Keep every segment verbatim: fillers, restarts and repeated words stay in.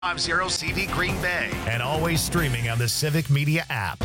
fifty C D Green Bay. And always streaming on the Civic Media app.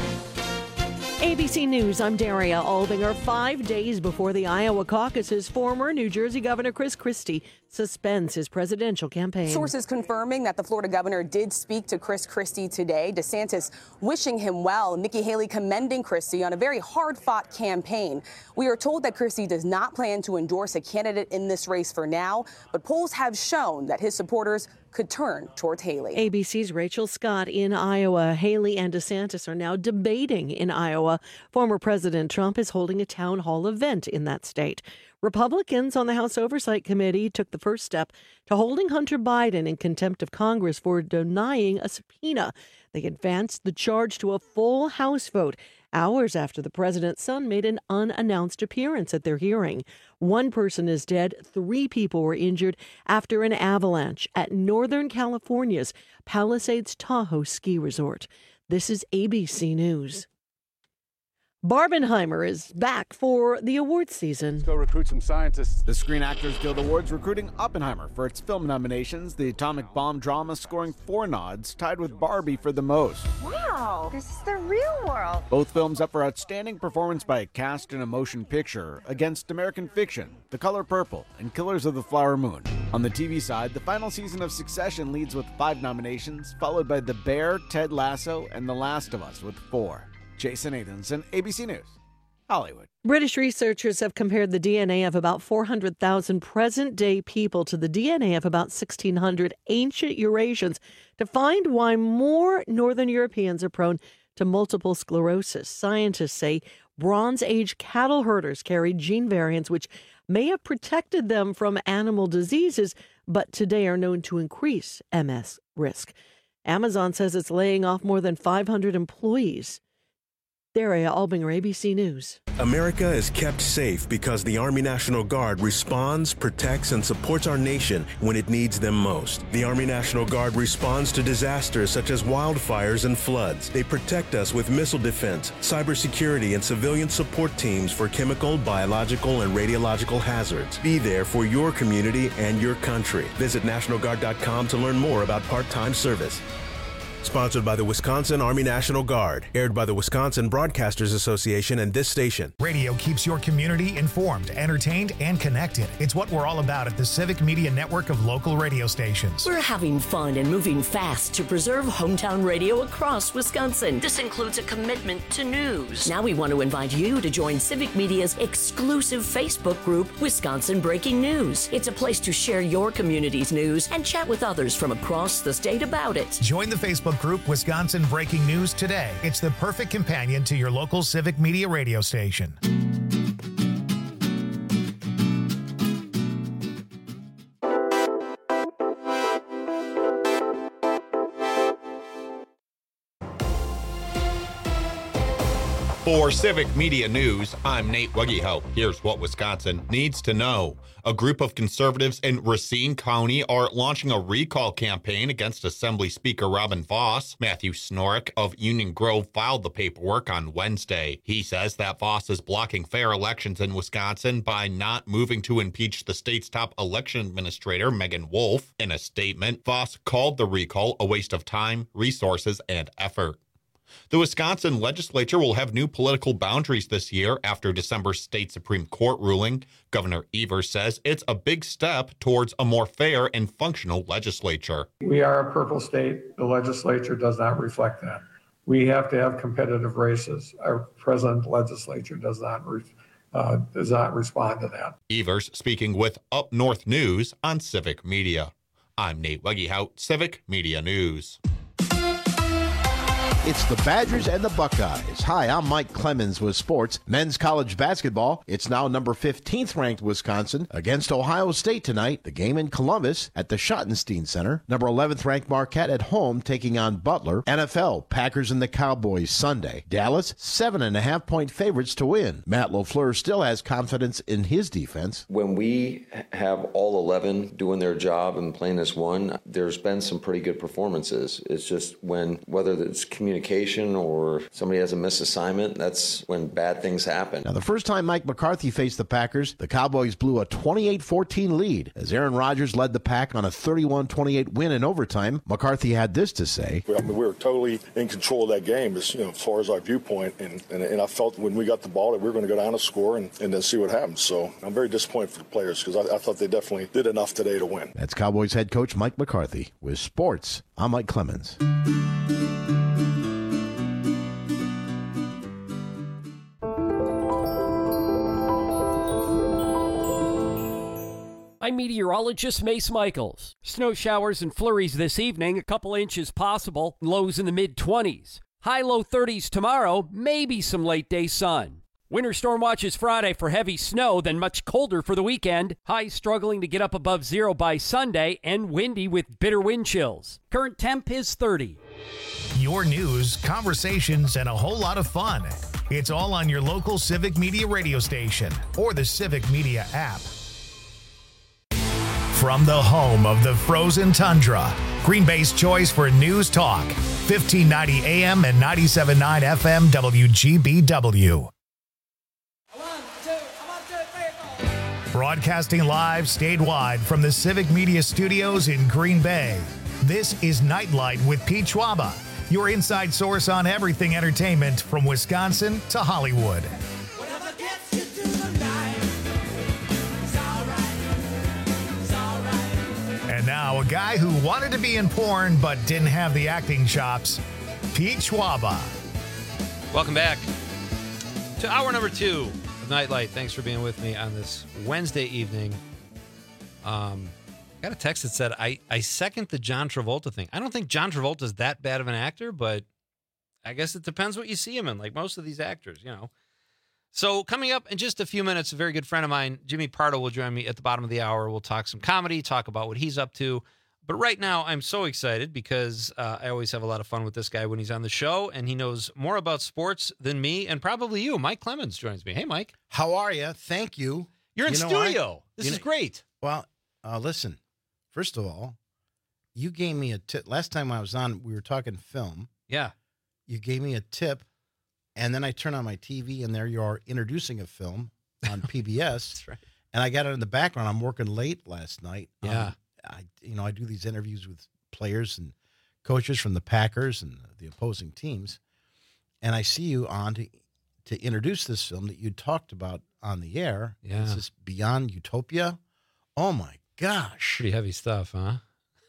A B C News, I'm Daria Albinger. Five days before the Iowa caucuses, former New Jersey Governor Chris Christie suspends his presidential campaign. Sources confirming that the Florida governor did speak to Chris Christie today. DeSantis wishing him well. Nikki Haley commending Christie on a very hard-fought campaign. We are told that Christie does not plan to endorse a candidate in this race for now, but polls have shown that his supporters could turn towards Haley. A B C's Rachel Scott in Iowa. Haley and DeSantis are now debating in Iowa. Former President Trump is holding a town hall event in that state. Republicans on the House Oversight Committee took the first step to holding Hunter Biden in contempt of Congress for denying a subpoena. They advanced the charge to a full House vote hours after the president's son made an unannounced appearance at their hearing. One person is dead. Three people were injured after an avalanche at Northern California's Palisades Tahoe Ski Resort. This is A B C News. Barbenheimer is back for the awards season. Let's go recruit some scientists. The Screen Actors Guild Awards recruiting Oppenheimer for its film nominations. The atomic bomb drama scoring four nods, tied with Barbie for the most. Wow, this is the real world. Both films up for outstanding performance by a cast in a motion picture against American Fiction, The Color Purple, and Killers of the Flower Moon. On the T V side, the final season of Succession leads with five nominations, followed by The Bear, Ted Lasso, and The Last of Us with four. Jason Nathanson, A B C News, Hollywood. British researchers have compared the D N A of about four hundred thousand present-day people to the D N A of about sixteen hundred ancient Eurasians to find why more Northern Europeans are prone to multiple sclerosis. Scientists say Bronze Age cattle herders carried gene variants which may have protected them from animal diseases, but today are known to increase M S risk. Amazon says it's laying off more than five hundred employees. Daria Albinger, A B C News. America is kept safe because the Army National Guard responds, protects, and supports our nation when it needs them most. The Army National Guard responds to disasters such as wildfires and floods. They protect us with missile defense, cybersecurity, and civilian support teams for chemical, biological, and radiological hazards. Be there for your community and your country. Visit National Guard dot com to learn more about part-time service. Sponsored by the Wisconsin Army National Guard. Aired by the Wisconsin Broadcasters Association and this station. Radio keeps your community informed, entertained, and connected. It's what we're all about at the Civic Media network of local radio stations. We're having fun and moving fast to preserve hometown radio across Wisconsin. This includes a commitment to news. Now we want to invite you to join Civic Media's exclusive Facebook group, Wisconsin Breaking News. It's a place to share your community's news and chat with others from across the state about it. Join the Facebook group Wisconsin Breaking News today. It's the perfect companion to your local Civic Media radio station. For Civic Media News, I'm Nate Wuggyhoe. Here's what Wisconsin needs to know. A group of conservatives in Racine County are launching a recall campaign against Assembly Speaker Robin Vos. Matthew Snorek of Union Grove filed the paperwork on Wednesday. He says that Vos is blocking fair elections in Wisconsin by not moving to impeach the state's top election administrator, Megan Wolf. In a statement, Vos called the recall a waste of time, resources, and effort. The Wisconsin legislature will have new political boundaries this year after December's state Supreme Court ruling. Governor Evers says it's a big step towards a more fair and functional legislature. We are a purple state. The legislature does not reflect that. We have to have competitive races. Our present legislature does not re- uh, does not respond to that. Evers speaking with Up North News on Civic Media. I'm Nate Wuggyhout, Civic Media News. It's the Badgers and the Buckeyes. Hi, I'm Mike Clemens with sports. Men's college basketball. It's now number fifteenth ranked Wisconsin against Ohio State tonight. The game in Columbus at the Schottenstein Center. Number eleventh ranked Marquette at home taking on Butler. N F L, Packers and the Cowboys Sunday. Dallas, seven and a half point favorites to win. Matt LaFleur still has confidence in his defense. When we have all eleven doing their job and playing as one, there's been some pretty good performances. It's just when, whether it's communication communication or somebody has a missed assignment, that's when bad things happen. Now, the first time Mike McCarthy faced the Packers, the Cowboys blew a twenty-eight fourteen lead. As Aaron Rodgers led the Pack on a thirty-one twenty-eight win in overtime, McCarthy had this to say. I mean, we were totally in control of that game as, you know, as far as our viewpoint, and, and, and I felt when we got the ball that we were going to go down and score and, and then see what happens. So I'm very disappointed for the players because I, I thought they definitely did enough today to win. That's Cowboys head coach Mike McCarthy. With sports, I'm Mike Clemens. I'm meteorologist Mace Michaels. Snow showers and flurries this evening, a couple inches possible, lows in the mid-twenties. High-low thirties tomorrow, maybe some late-day sun. Winter storm watches Friday for heavy snow, then much colder for the weekend. Highs struggling to get up above zero by Sunday, and windy with bitter wind chills. Current temp is thirty. Your news, conversations, and a whole lot of fun. It's all on your local Civic Media radio station or the Civic Media app. From the home of the frozen tundra, Green Bay's choice for news talk, fifteen ninety A M and ninety-seven point nine F M W G B W. Broadcasting live statewide from the Civic Media Studios in Green Bay. This is Nightlight with Pete Schwaba, your inside source on everything entertainment from Wisconsin to Hollywood. And now, a guy who wanted to be in porn but didn't have the acting chops, Pete Schwaba. Welcome back to hour number two of Nightlight. Thanks for being with me on this Wednesday evening. Um, I got a text that said, I, I second the John Travolta thing. I don't think John Travolta's that bad of an actor, but I guess it depends what you see him in, like most of these actors, you know. So coming up in just a few minutes, a very good friend of mine, Jimmy Pardo, will join me at the bottom of the hour. We'll talk some comedy, talk about what he's up to. But right now, I'm so excited because uh, I always have a lot of fun with this guy when he's on the show, and he knows more about sports than me and probably you. Mike Clemens joins me. Hey, Mike. How are you? Thank you. You're in you know, studio. I, this you is know, great. Well, uh, listen, first of all, you gave me a tip. Last time I was on, we were talking film. Yeah. You gave me a tip, and then I turn on my T V, and there you are introducing a film on P B S. That's right. And I got it in the background. I'm working late last night. Yeah. Um, I, you know, I do these interviews with players and coaches from the Packers and the opposing teams, and I see you on to to introduce this film that you talked about on the air. Yeah. This is Beyond Utopia. Oh my gosh. Pretty heavy stuff, huh?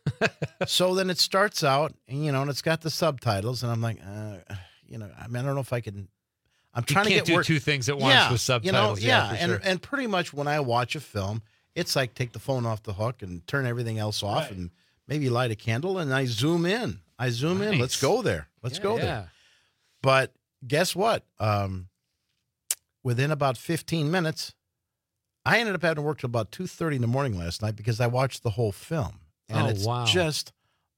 So then it starts out, and you know, and it's got the subtitles, and I'm like, uh, you know, I mean, I don't know if I can. I'm You trying to can't get do work. two things at once yeah, with You know, subtitles. Yeah, yeah, for and sure. and pretty much when I watch a film, it's like take the phone off the hook and turn everything else off, Right. and maybe light a candle, and I zoom in. I zoom in. Let's Nice. go there. Let's Yeah, go yeah. there. But guess what? Um, within about fifteen minutes, I ended up having to work till about two thirty in the morning last night because I watched the whole film, and Oh, it's wow. just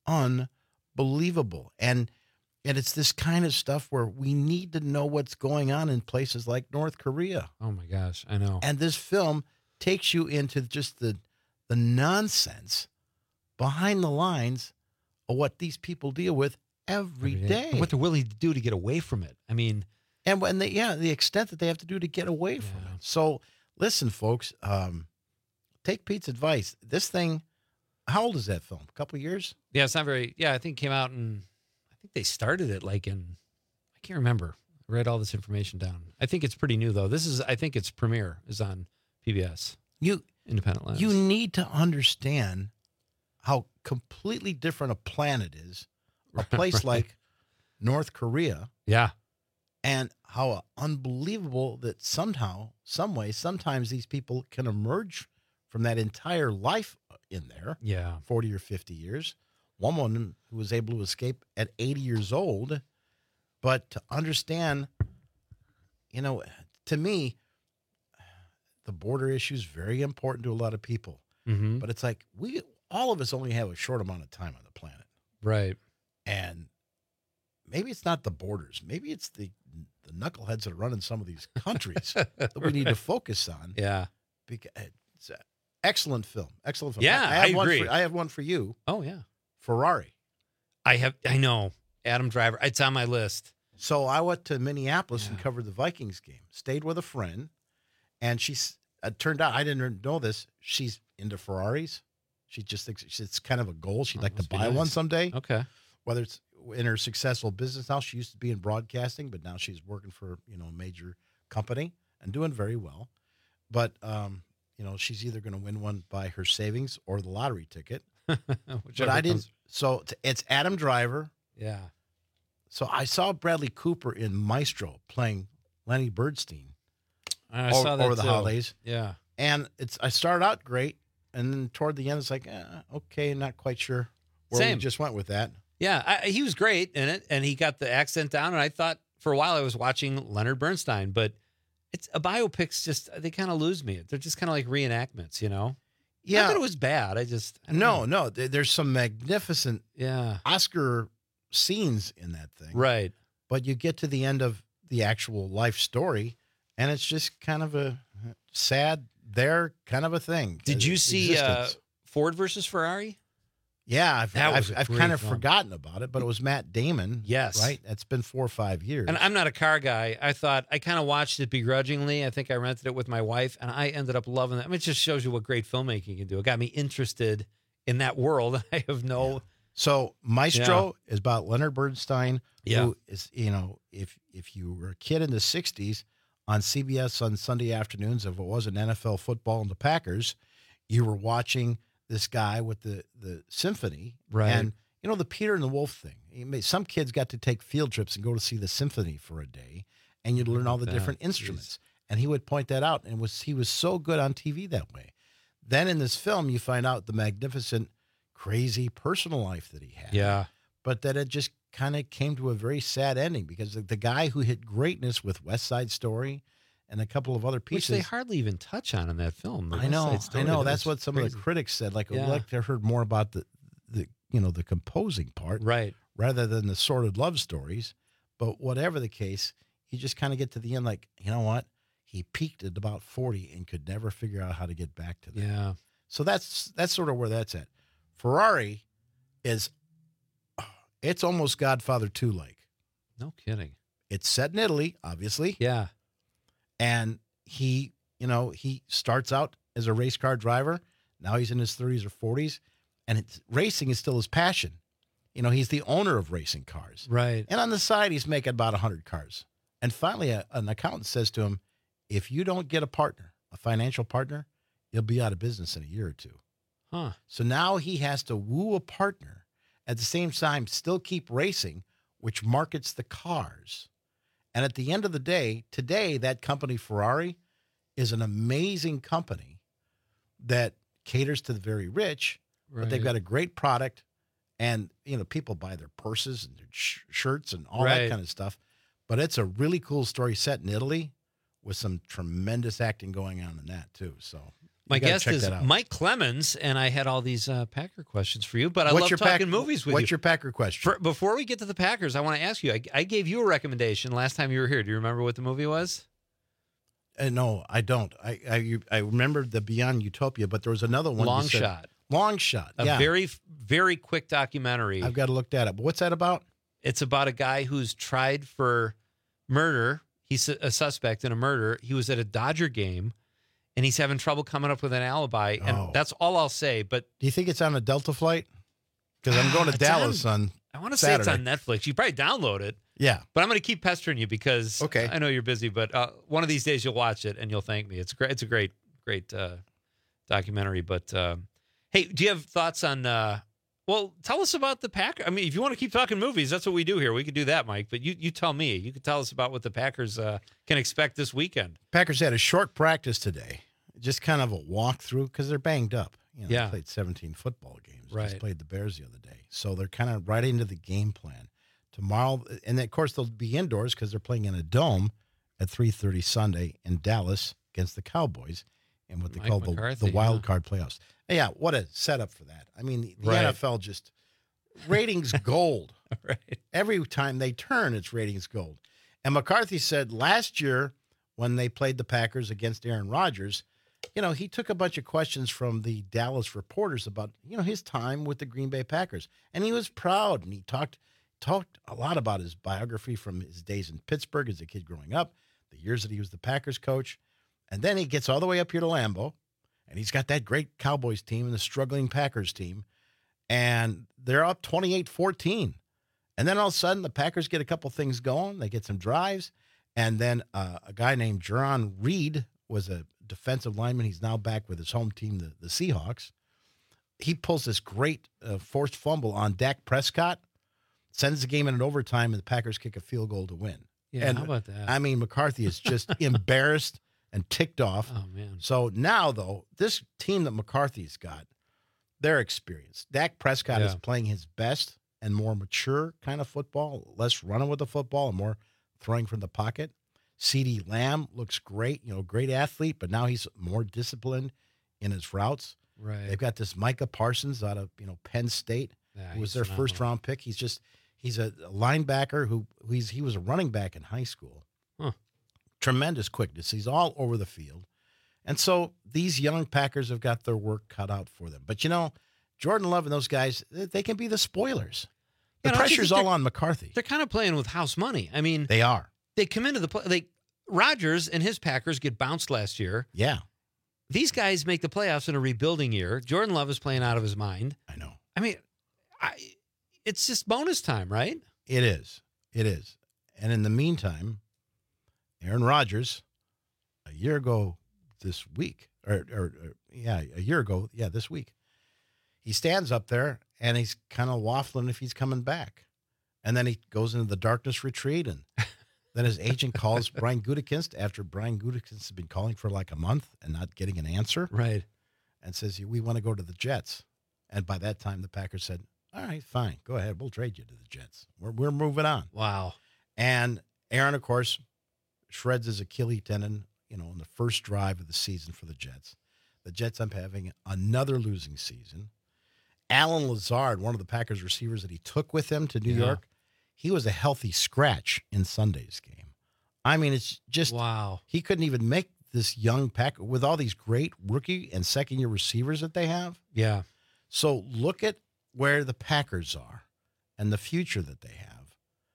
unbelievable. And and it's this kind of stuff where we need to know what's going on in places like North Korea. Oh, my gosh. I know. And this film takes you into just the the nonsense behind the lines of what these people deal with every day. And what they're willing to do to get away from it. I mean, and when they, yeah, the extent that they have to do to get away from it. So listen, folks, um, take Pete's advice. This thing, how old is that film? A couple years? yeah, it's not very, yeah, I think it came out in, I think they started it like in, I can't remember. I read all this information down. I think it's pretty new, though. This is, I think its premiere is on P B S. You, Independent Lens. You need to understand how completely different a planet is, a place Right. like North Korea. Yeah. And how unbelievable that somehow, some way, sometimes these people can emerge from that entire life in there. Yeah. forty or fifty years. One woman who was able to escape at eighty years old. But to understand, you know, to me, the border issue is very important to a lot of people. Mm-hmm. But it's like we, all of us only have a short amount of time on the planet. Right. And maybe it's not the borders. Maybe it's the the knuckleheads that are running some of these countries that we need to focus on. Yeah. Because it's an excellent film. Excellent film. Yeah, I, I have I one agree. For, I have one for you. Oh, yeah. Ferrari. I have, I know. Adam Driver. It's on my list. So I went to Minneapolis yeah. and covered the Vikings game. Stayed with a friend, and she's. It turned out I didn't know this. She's into Ferraris. She just thinks it's kind of a goal. She'd oh, like to buy nice. one someday. Okay. Whether it's in her successful business now, she used to be in broadcasting, but now she's working for you know a major company and doing very well. But um, you know she's either going to win one by her savings or the lottery ticket. But I didn't. Comes. So it's Adam Driver. Yeah. So I saw Bradley Cooper in Maestro playing Lenny Bernstein. I over, saw that over the too. holidays. Yeah. And it's I started out great, and then toward the end, it's like, eh, okay, not quite sure where Same. we just went with that. Yeah, I, he was great in it, and he got the accent down, and I thought for a while I was watching Leonard Bernstein, but it's a biopics just, they kind of lose me. They're just kind of like reenactments, you know? Yeah. Not that it was bad. I just. I no, know. no. There's some magnificent yeah. Oscar scenes in that thing. Right. But you get to the end of the actual life story, and it's just kind of a sad, there kind of a thing. Did you see uh, Ford versus Ferrari? Yeah, I've, that I've, I've kind of film. forgotten about it, but it was Matt Damon. Yes. Right? It's been four or five years. And I'm not a car guy. I thought, I kind of watched it begrudgingly. I think I rented it with my wife, and I ended up loving it. I mean, it just shows you what great filmmaking can do. It got me interested in that world. I have no... Yeah. So Maestro yeah. is about Leonard Bernstein, yeah. who is, you know, if if you were a kid in the sixties on C B S on Sunday afternoons, if it wasn't N F L football and the Packers, you were watching this guy with the, the symphony. Right. And, you know, the Peter and the Wolf thing. Made, some kids got to take field trips and go to see the symphony for a day, and you'd learn all the that. different instruments. Jeez. And he would point that out, and was he was so good on T V that way. Then in this film, you find out the magnificent, crazy personal life that he had. Yeah. But that it just kind of came to a very sad ending, because the, the guy who hit greatness with West Side Story and a couple of other pieces. Which they hardly even touch on in that film. I know, I know. That's what some crazy. of the critics said. Like, yeah. I'd like to heard more about the, the, you know, the composing part. Right. Rather than the sordid love stories. But whatever the case, you just kind of get to the end like, you know what? He peaked at about forty and could never figure out how to get back to that. Yeah. So that's that's sort of where that's at. Ferrari is, it's almost Godfather two like. No kidding. It's set in Italy, obviously. Yeah. And he, you know, he starts out as a race car driver. Now he's in his thirties or forties, and it's, racing is still his passion. You know, he's the owner of racing cars. Right. And on the side, he's making about one hundred cars. And finally, a, an accountant says to him, if you don't get a partner, a financial partner, you'll be out of business in a year or two. Huh. So now he has to woo a partner, at the same time still keep racing, which markets the cars. And at the end of the day, today, that company, Ferrari, is an amazing company that caters to the very rich, right. but they've got a great product, and, you know, people buy their purses and their sh- shirts and all right. that kind of stuff. But it's a really cool story set in Italy with some tremendous acting going on in that, too. So my guest is Mike Clemens, and I had all these uh, Packer questions for you, but I what's love your talking pack, movies with what's you. What's your Packer question? For, before we get to the Packers, I want to ask you, I, I gave you a recommendation last time you were here. Do you remember what the movie was? Uh, no, I don't. I, I I remember the Beyond Utopia, but there was another one. Long you said, Shot. Long Shot. A yeah. very, very quick documentary. I've got to look that up. But what's that about? It's about a guy who's tried for murder. He's a suspect in a murder. He was at a Dodger game, and he's having trouble coming up with an alibi. And Oh. that's all I'll say. But Do you think it's on a Delta flight? Because I'm going to It's Dallas on- on I want to say Saturday. it's on Netflix. You probably download it. Yeah. But I'm going to keep pestering you because Okay. I know you're busy. But uh, one of these days you'll watch it and you'll thank me. It's great. It's a great, great uh, documentary. But uh, hey, do you have thoughts on? Uh, well, tell us about the Packers. I mean, if you want to keep talking movies, that's what we do here. We could do that, Mike. But you, you tell me. You could tell us about what the Packers uh, can expect this weekend. Packers had a short practice today, just kind of a walkthrough because they're banged up. You know, Yeah. They played seventeen football games. Right. Just played the Bears the other day. So they're kind of right into the game plan. Tomorrow, and of course, they'll be indoors because they're playing in a dome at three thirty Sunday in Dallas against the Cowboys in what they Mike call the, McCarthy, the wild yeah. card playoffs. Yeah, what a setup for that. I mean, the, the Right. N F L just ratings gold. Right. Every time they turn, it's ratings gold. And McCarthy said last year when they played the Packers against Aaron Rodgers, you know, he took a bunch of questions from the Dallas reporters about, you know, his time with the Green Bay Packers. And he was proud. And he talked, talked a lot about his biography from his days in Pittsburgh as a kid growing up, the years that he was the Packers coach. And then he gets all the way up here to Lambeau, and he's got that great Cowboys team and the struggling Packers team. And they're up twenty-eight fourteen. And then all of a sudden, the Packers get a couple things going. They get some drives. And then uh, a guy named Jerron Reed was a defensive lineman. He's now back with his home team, the, the Seahawks. He pulls this great uh, forced fumble on Dak Prescott, sends the game in an overtime, and the Packers kick a field goal to win. Yeah, and, how about that? I mean, McCarthy is just embarrassed and ticked off. Oh, man. So now, though, this team that McCarthy's got, they're experienced. Dak Prescott Yeah. is playing his best and more mature kind of football, less running with the football and more throwing from the pocket. CeeDee Lamb looks great, you know, great athlete, but now he's more disciplined in his routes. Right. They've got this Micah Parsons out of, you know, Penn State, Yeah, who was he's their phenomenal. first round pick. He's just, he's a linebacker who, who he's, he was a running back in high school. Huh. Tremendous quickness. He's all over the field. And so these young Packers have got their work cut out for them. But, you know, Jordan Love and those guys, they they can be the spoilers. The Yeah, don't you pressure's think all they're- on McCarthy. They're kind of playing with house money. I mean, They are. they come into the play. Like Rodgers and his Packers get bounced last year. Yeah. These guys make the playoffs in a rebuilding year. Jordan Love is playing out of his mind. I know. I mean, I, it's just bonus time, right? It is. It is. And in the meantime, Aaron Rodgers, a year ago this week, or, or, or yeah, a year ago, yeah, this week, he stands up there and he's kind of waffling if he's coming back. And then he goes into the darkness retreat, and then his agent calls Brian Gutekunst after Brian Gutekunst has been calling for like a month and not getting an answer. Right. And says, we want to go to the Jets. And by that time, the Packers said, all right, fine, go ahead. We'll trade you to the Jets. We're, we're moving on. Wow. And Aaron, of course, shreds his Achilles tendon, you know, in the first drive of the season for the Jets. The Jets end up having another losing season. Alan Lazard, one of the Packers receivers that he took with him to New Yeah. York, he was a healthy scratch in Sunday's game. I mean, it's just, wow. He couldn't even make this young Packer with all these great rookie and second year receivers that they have. Yeah. So look at where the Packers are and the future that they have,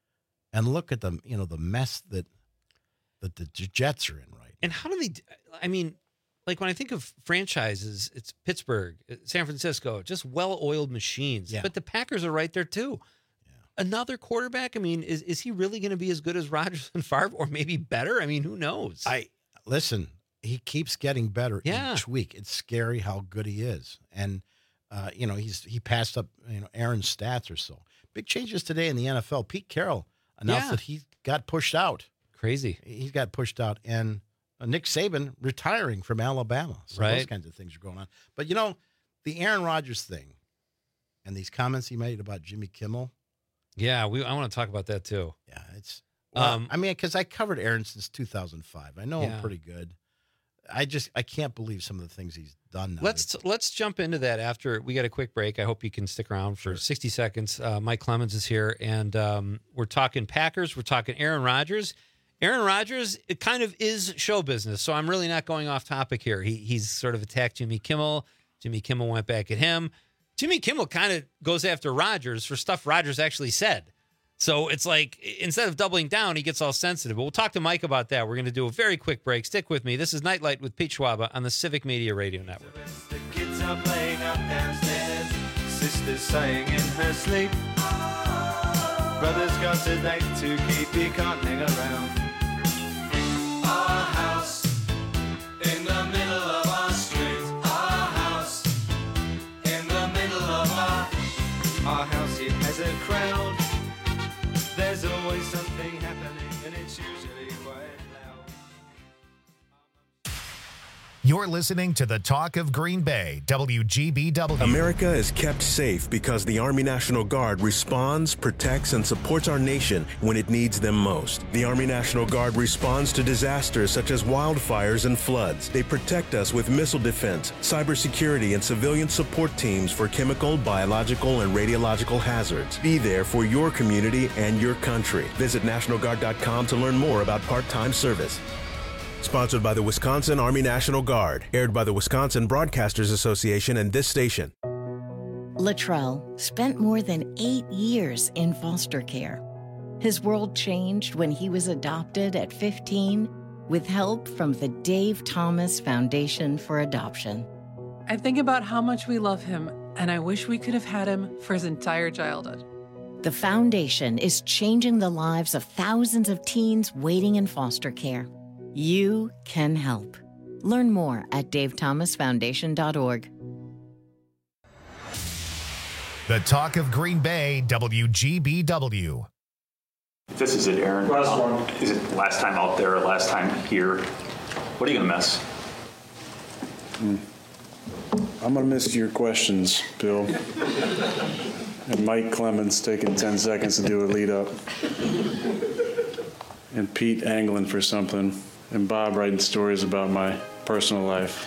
and look at the, you know, the mess that that the Jets are in right And how do they, I mean, like when I think of franchises, it's Pittsburgh, San Francisco, just well-oiled machines. Yeah. But the Packers are right there too. Another quarterback, I mean, is, is he really going to be as good as Rodgers and Favre, or maybe better? I mean, who knows? I listen, he keeps getting better Yeah. each week. It's scary how good he is. And uh, you know, he's he passed up, you know, Aaron's stats or so. Big changes today in the N F L. Pete Carroll announced Yeah. that he got pushed out. Crazy. He got pushed out, and uh, Nick Saban retiring from Alabama. So those Right. kinds of things are going on. But you know, the Aaron Rodgers thing and these comments he made about Jimmy Kimmel. Yeah, we. I want to talk about that too. Yeah, it's. Well, Um, I mean, because I covered Aaron since two thousand five. I know Yeah. him pretty good. I just I can't believe some of the things he's done now. Let's let's jump into that after we get a quick break. I hope you can stick around for sixty seconds. Uh, Mike Clemens is here, and um, we're talking Packers. We're talking Aaron Rodgers. Aaron Rodgers, it kind of is show business, so I'm really not going off topic here. He he's sort of attacked Jimmy Kimmel. Jimmy Kimmel went back at him. Jimmy Kimmel kind of goes after Rodgers for stuff Rodgers actually said. So it's like, instead of doubling down, he gets all sensitive. But we'll talk to Mike about that. We're going to do a very quick break. Stick with me. This is Nightlight with Pete Schwaba on the Civic Media Radio Network. The kids are playing up downstairs. Sister's saying in her sleep. Brother's got a date to keep. He can't hang around. Our house in the middle of our street. Our house in the middle of our. Our house, it has a crowd. There's always something happening, and it's usually quite loud. You're listening to the Talk of Green Bay, W G B W. America is kept safe because the Army National Guard responds, protects, and supports our nation when it needs them most. The Army National Guard responds to disasters such as wildfires and floods. They protect us with missile defense, cybersecurity, and civilian support teams for chemical, biological, and radiological hazards. Be there for your community and your country. Visit National Guard dot com to learn more about part-time service. Sponsored by the Wisconsin Army National Guard. Aired by the Wisconsin Broadcasters Association and this station. Latrell spent more than eight years in foster care. His world changed when he was adopted at fifteen with help from the Dave Thomas Foundation for Adoption. I think about how much we love him, and I wish we could have had him for his entire childhood. The foundation is changing the lives of thousands of teens waiting in foster care. You can help. Learn more at dave thomas foundation dot org. The talk of Green Bay, W G B W. This is it, Aaron. Last one. Is it last time out there or last time here? What are you going to miss? Mm. I'm going to miss your questions, Bill. And Mike Clemens taking ten seconds to do a lead up. And Pete angling for something. And Bob writing stories about my personal life.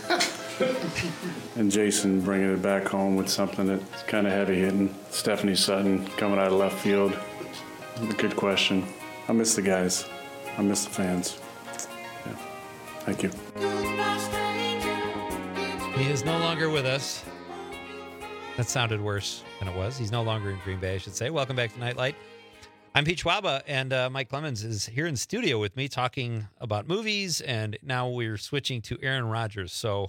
And Jason bringing it back home with something that's kind of heavy hitting. Stephanie Sutton coming out of left field. Good question. I miss the guys. I miss the fans. Yeah. Thank you. He is no longer with us. That sounded worse than it was. He's no longer in Green Bay, I should say. Welcome back to Nightlight. I'm Pete Schwaba, and uh, Mike Clemens is here in studio with me talking about movies, and now we're switching to Aaron Rodgers. So,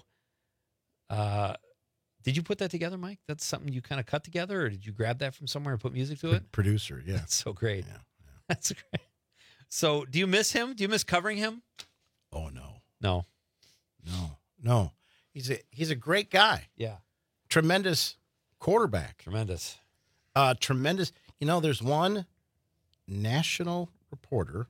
uh, did you put that together, Mike? That's something you kind of cut together, or did you grab that from somewhere and put music to it? Producer, yeah. That's so great. Yeah, yeah. That's great. So, do you miss him? Do you miss covering him? Oh, no. No. No. No. He's a he's a great guy. Yeah. Tremendous quarterback. Tremendous. Uh, tremendous. You know, there's one national reporter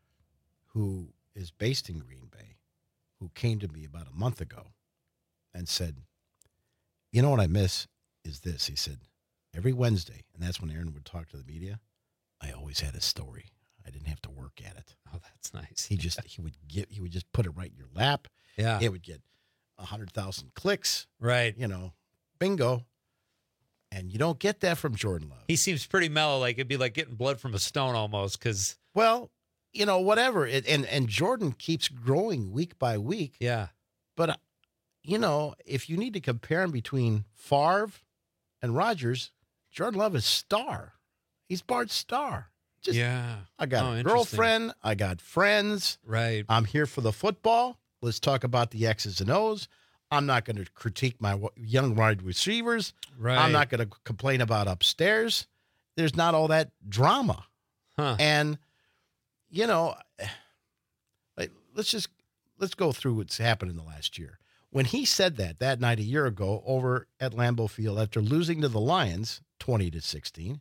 who is based in Green Bay who came to me about a month ago and said, you know what I miss is this. He said, every Wednesday, and that's when Aaron would talk to the media, I always had a story. I didn't have to work at it. Oh, that's nice. He just he would get he would just put it right in your lap. Yeah. It would get a hundred thousand clicks. Right. You know, bingo. And you don't get that from Jordan Love. He seems pretty mellow. Like it'd be like getting blood from a stone almost. Because well, you know, whatever. It, and and Jordan keeps growing week by week. Yeah. But uh, you know, if you need to compare him between Favre and Rodgers, Jordan Love is star. He's Bart's star. Just, yeah. I got oh, a girlfriend. I got friends. Right. I'm here for the football. Let's talk about the X's and O's. I'm not going to critique my young wide receivers. Right. I'm not going to complain about upstairs. There's not all that drama. Huh. And, you know, like, let's just, let's go through what's happened in the last year. When he said that, that night a year ago over at Lambeau Field after losing to the Lions twenty to sixteen,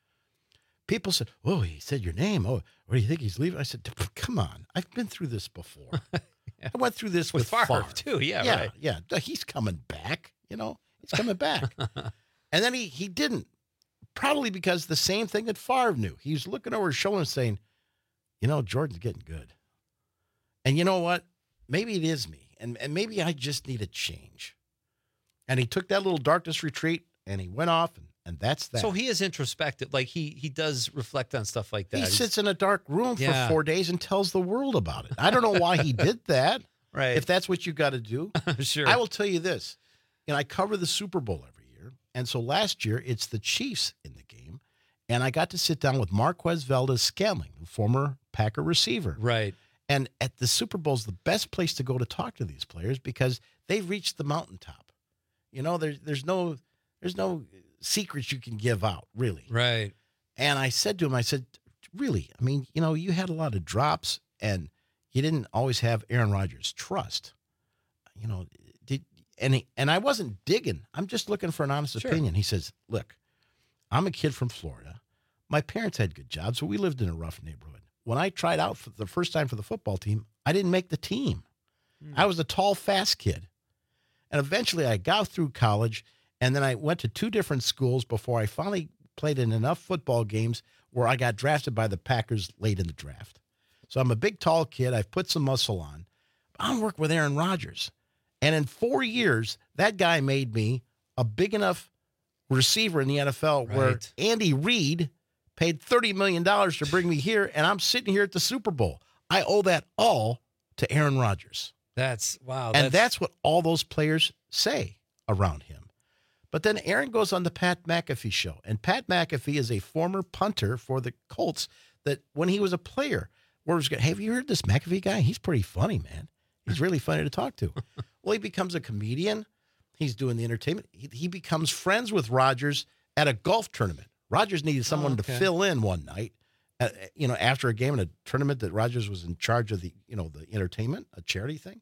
people said, oh, he said your name. Oh, what do you think he's leaving? I said, come on. I've been through this before. Yeah. I went through this with, with Favre, Favre too. Yeah, yeah, right. Yeah, he's coming back. You know, he's coming back. And then he he didn't, probably because the same thing that Favre knew. He was looking over his shoulder and saying, you know, Jordan's getting good. And you know what? Maybe it is me. And, and maybe I just need a change. And he took that little darkness retreat and he went off, and, and that's that. So he is introspective. Like he he does reflect on stuff like that. He He's- sits in a dark room Yeah. for four days and tells the world about it. I don't know why he did that. Right. If that's what you got to do. Sure. I will tell you this. You know, I cover the Super Bowl every year. And so last year, it's the Chiefs in the game. And I got to sit down with Marquez Valdez-Scantling, the former Packer receiver. Right. And at the Super Bowl is the best place to go to talk to these players because they've reached the mountaintop. You know, there's there's no there's no secrets you can give out, really. Right. And I said to him, I said, really, I mean, you know, you had a lot of drops and you didn't always have Aaron Rodgers' trust. You know, did and he, and I wasn't digging. I'm just looking for an honest Sure. opinion. He says, look, I'm a kid from Florida. My parents had good jobs, so we lived in a rough neighborhood. When I tried out for the first time for the football team, I didn't make the team. Hmm. I was a tall, fast kid. And eventually I got through college, and then I went to two different schools before I finally played in enough football games where I got drafted by the Packers late in the draft. So I'm a big, tall kid. I've put some muscle on. I'm working with Aaron Rodgers. And in four years, that guy made me a big enough receiver in the N F L where Right. Andy Reid paid thirty million dollars to bring me here, and I'm sitting here at the Super Bowl. I owe that all to Aaron Rodgers. That's wow. And that's what all those players say around him. But then Aaron goes on the Pat McAfee show, and Pat McAfee is a former punter for the Colts that when he was a player, where was, hey, have you heard this McAfee guy? He's pretty funny, man. He's really funny to talk to. Well, he becomes a comedian. He's doing the entertainment. He, he becomes friends with Rodgers at a golf tournament. Rodgers needed someone Oh, okay. to fill in one night, uh, you know, after a game in a tournament that Rodgers was in charge of the, you know, the entertainment, a charity thing.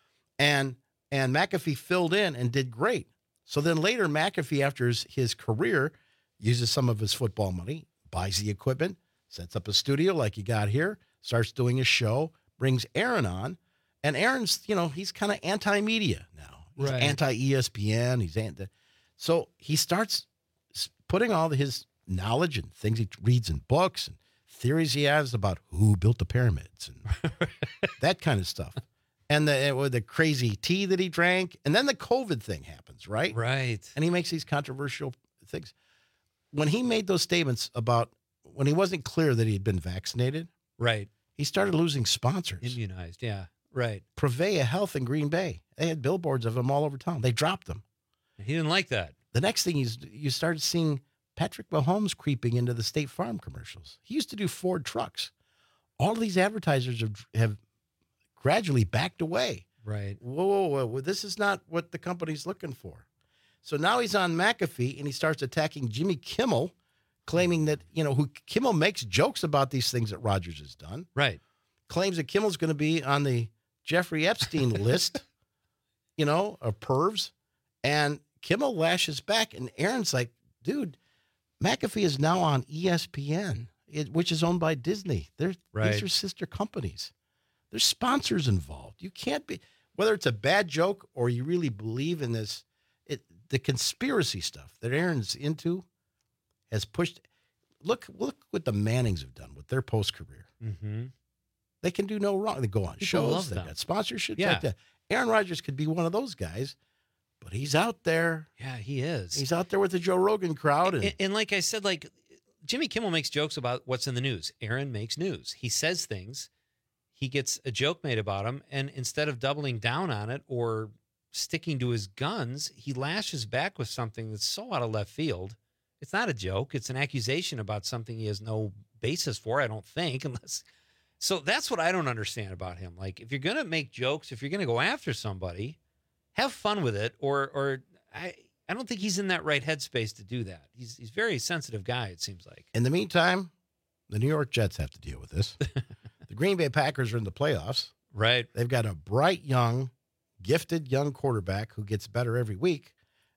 And and McAfee filled in and did great. So then later, McAfee, after his, his career, uses some of his football money, buys the equipment, sets up a studio like he got here, starts doing a show, brings Aaron on. And Aaron's, you know, he's kind of anti-media now. He's Right. anti-E S P N. He's anti. So he starts s- putting all his knowledge and things he reads in books and theories he has about who built the pyramids and that kind of stuff. And the with the crazy tea that he drank. And then the COVID thing happens, right? Right. And he makes these controversial things. When he made those statements about when he wasn't clear that he had been vaccinated, Right. he started losing sponsors. Immunized. Yeah. Right. Prevea Health in Green Bay. They had billboards of him all over town. They dropped them. He didn't like that. The next thing is you started seeing Patrick Mahomes creeping into the State Farm commercials. He used to do Ford trucks. All of these advertisers have, have gradually backed away. Right. Whoa, whoa, whoa, this is not what the company's looking for. So now he's on McAfee and he starts attacking Jimmy Kimmel, claiming that, you know, who Kimmel makes jokes about these things that Rodgers has done. Right. Claims that Kimmel's going to be on the Jeffrey Epstein list, you know, of pervs. And Kimmel lashes back and Aaron's like, dude, McAfee is now on E S P N, it, which is owned by Disney. They're, Right. These are sister companies. There's sponsors involved. You can't be, whether it's a bad joke or you really believe in this, it, the conspiracy stuff that Aaron's into has pushed. Look, look what the Mannings have done with their post career. Mm-hmm. They can do no wrong. They go on People shows. love They them. got sponsorships Yeah. like that. Aaron Rodgers could be one of those guys, but he's out there. Yeah, he is. He's out there with the Joe Rogan crowd. And, And, and like I said, like Jimmy Kimmel makes jokes about what's in the news. Aaron makes news. He says things. He gets a joke made about him, and instead of doubling down on it or sticking to his guns, he lashes back with something that's so out of left field. It's not a joke. It's an accusation about something he has no basis for, I don't think, unless. So that's what I don't understand about him. Like, if you're going to make jokes, if you're going to go after somebody, have fun with it, or or I I don't think he's in that right headspace to do that. He's he's a very sensitive guy, it seems like. in the meantime, the New York Jets have to deal with this. The Green Bay Packers are in the playoffs. Right. They've got a bright, young, gifted young quarterback who gets better every week.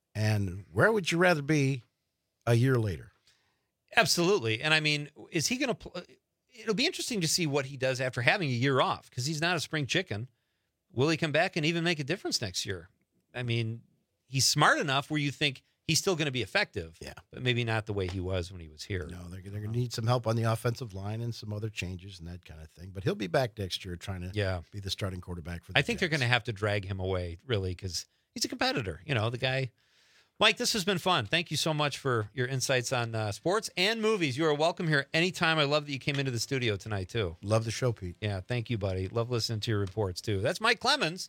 And where would you rather be a year later? Absolutely. And I mean, is he going to pl- it'll be interesting to see what he does after having a year off, because he's not a spring chicken. Will he come back and even make a difference next year? I mean, he's smart enough where you think he's still going to be effective. Yeah. But maybe not the way he was when he was here. No, they're, they're going to need some help on the offensive line and some other changes and that kind of thing. But he'll be back next year trying to Yeah. be the starting quarterback for the I think they're going to have to drag him away, really, because he's a competitor. You know, the guy. Mike, this has been fun. Thank you so much for your insights on uh, sports and movies. You are welcome here anytime. I love that you came into the studio tonight, too. Love the show, Pete. Yeah, thank you, buddy. Love listening to your reports, too. That's Mike Clemens.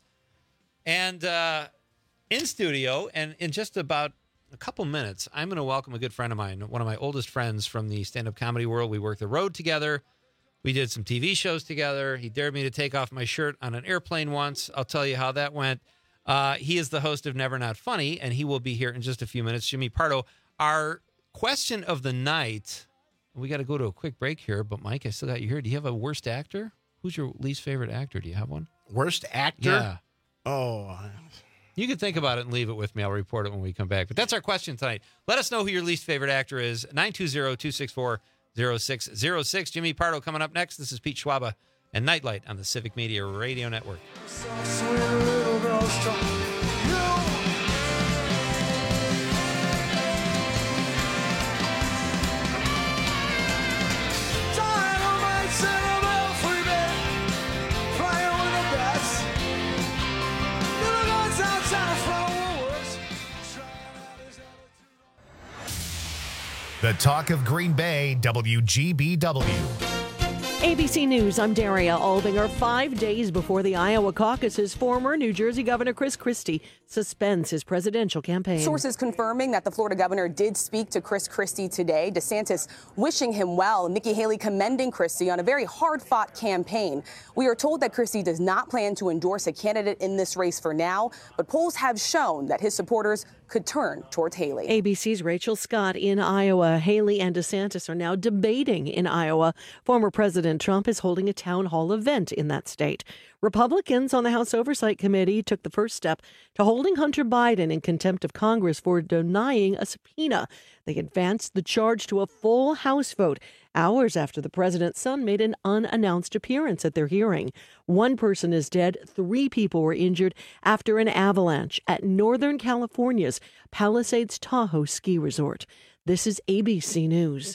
And uh, in studio, and in just about a couple minutes, I'm going to welcome a good friend of mine, one of my oldest friends from the stand-up comedy world. We worked the road together. We did some T V shows together. He dared me to take off my shirt on an airplane once. I'll tell you how that went. Uh, he is the host of Never Not Funny, and he will be here in just a few minutes. Jimmy Pardo, our question of the night. We got to go to a quick break here, but Mike, I still got you here. Do you have a worst actor? Who's your least favorite actor? Do you have one? Worst actor? Yeah. Oh, You can think about it and leave it with me. I'll report it when we come back. But that's our question tonight. Let us know who your least favorite actor is. nine two zero, two six four, zero six zero six. Jimmy Pardo coming up next. This is Pete Schwaba and Nightlight on the Civic Media Radio Network. The talk of Green Bay, W G B W. A B C News, I'm Daria Albinger. Five days before the Iowa caucuses, former New Jersey Governor Chris Christie suspends his presidential campaign. Sources confirming that the Florida governor did speak to Chris Christie today. DeSantis wishing him well. Nikki Haley commending Christie on a very hard-fought campaign. We are told that Christie does not plan to endorse a candidate in this race for now, but polls have shown that his supporters could turn towards Haley. A B C's Rachel Scott in Iowa. Haley and DeSantis are now debating in Iowa. Former President Trump is holding a town hall event in that state. Republicans on the House Oversight Committee took the first step to holding Hunter Biden in contempt of Congress for denying a subpoena. They advanced the charge to a full House vote hours after the president's son made an unannounced appearance at their hearing. One person is dead. Three people were injured after an avalanche at Northern California's Palisades Tahoe Ski Resort. This is A B C News.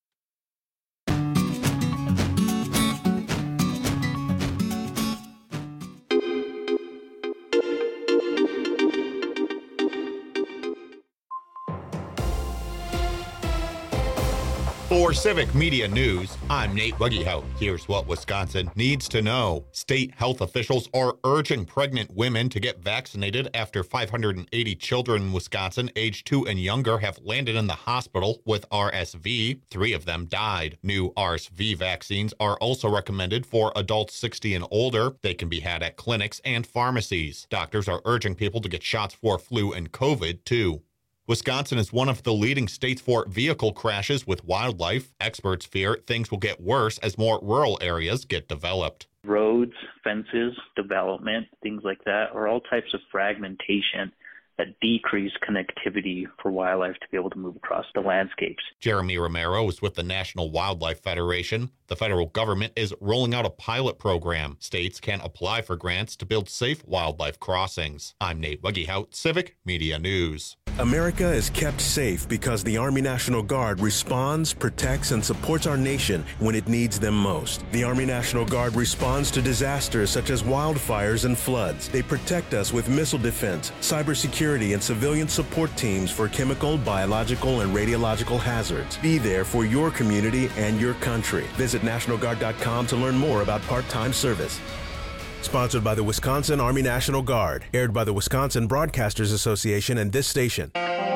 For Civic Media News, I'm Nate Wuggyhout. Here's what Wisconsin needs to know. State health officials are urging pregnant women to get vaccinated after five hundred eighty children in Wisconsin aged two and younger have landed in the hospital with R S V. Three of them died. New R S V vaccines are also recommended for adults sixty and older. They can be had at clinics and pharmacies. Doctors are urging people to get shots for flu and COVID, too. Wisconsin is one of the leading states for vehicle crashes with wildlife. Experts fear things will get worse as more rural areas get developed. Roads, fences, development, things like that are all types of fragmentation that decrease connectivity for wildlife to be able to move across the landscapes. Jeremy Romero is with the National Wildlife Federation. The federal government is rolling out a pilot program. States can apply for grants to build safe wildlife crossings. I'm Nate Wuggyhout, Civic Media News. America is kept safe because the Army National Guard responds, protects, and supports our nation when it needs them most. The Army National Guard responds to disasters such as wildfires and floods. They protect us with missile defense, cybersecurity, and civilian support teams for chemical, biological, and radiological hazards. Be there for your community and your country. Visit National Guard dot com to learn more about part-time service. Sponsored by the Wisconsin Army National Guard. Aired by the Wisconsin Broadcasters Association and this station.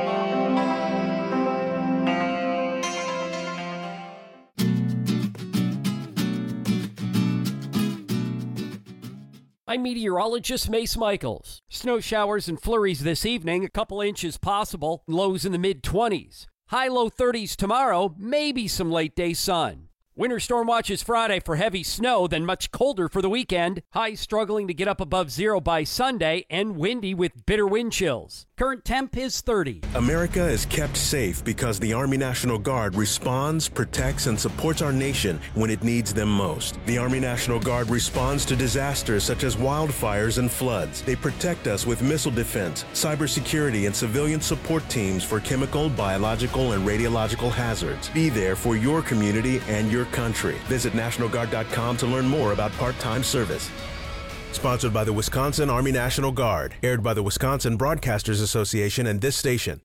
I'm meteorologist Mace Michaels. Snow showers and flurries this evening, a couple inches possible, lows in the mid twenties. High low thirties tomorrow, maybe some late day sun. Winter storm watches Friday for heavy snow, then much colder for the weekend. Highs struggling to get up above zero by Sunday and windy with bitter wind chills. Current temp is thirty. America is kept safe because the Army National Guard responds, protects, and supports our nation when it needs them most. The Army National Guard responds to disasters such as wildfires and floods. They protect us with missile defense, cybersecurity, and civilian support teams for chemical, biological, and radiological hazards. Be there for your community and your country. Visit National Guard dot com to learn more about part-time service. Sponsored by the Wisconsin Army National Guard. Aired by the Wisconsin Broadcasters Association and this station.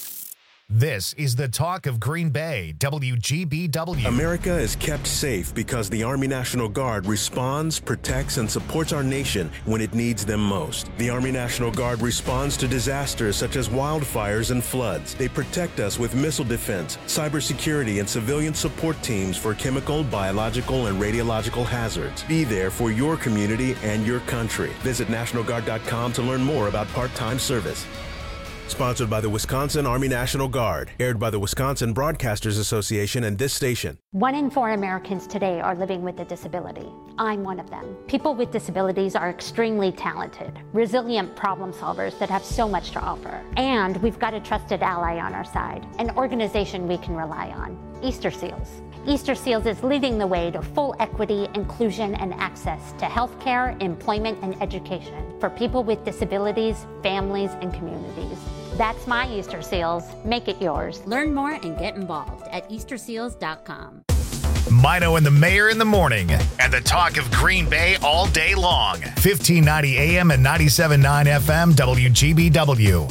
This is the talk of Green Bay, W G B W. America is kept safe because the Army National Guard responds, protects, and supports our nation when it needs them most. The Army National Guard responds to disasters such as wildfires and floods. They protect us with missile defense, cybersecurity, and civilian support teams for chemical, biological, and radiological hazards. Be there for your community and your country. Visit National Guard dot com to learn more about part-time service. Sponsored by the Wisconsin Army National Guard. Aired by the Wisconsin Broadcasters Association and this station. One in four Americans today are living with a disability. I'm one of them. People with disabilities are extremely talented, resilient problem solvers that have so much to offer. And we've got a trusted ally on our side, an organization we can rely on, Easter Seals. Easter Seals is leading the way to full equity, inclusion, and access to healthcare, employment, and education for people with disabilities, families, and communities. That's my Easter Seals. Make it yours. Learn more and get involved at Easter Seals dot com. Mino and the Mayor in the morning, and the talk of Green Bay all day long. fifteen ninety A M and ninety-seven point nine F M, W G B W.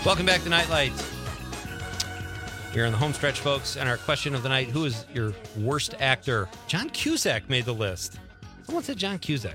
Welcome back to Nightlight. We're in the home stretch, folks, and our question of the night, who is your worst actor? John Cusack made the list. Someone said John Cusack.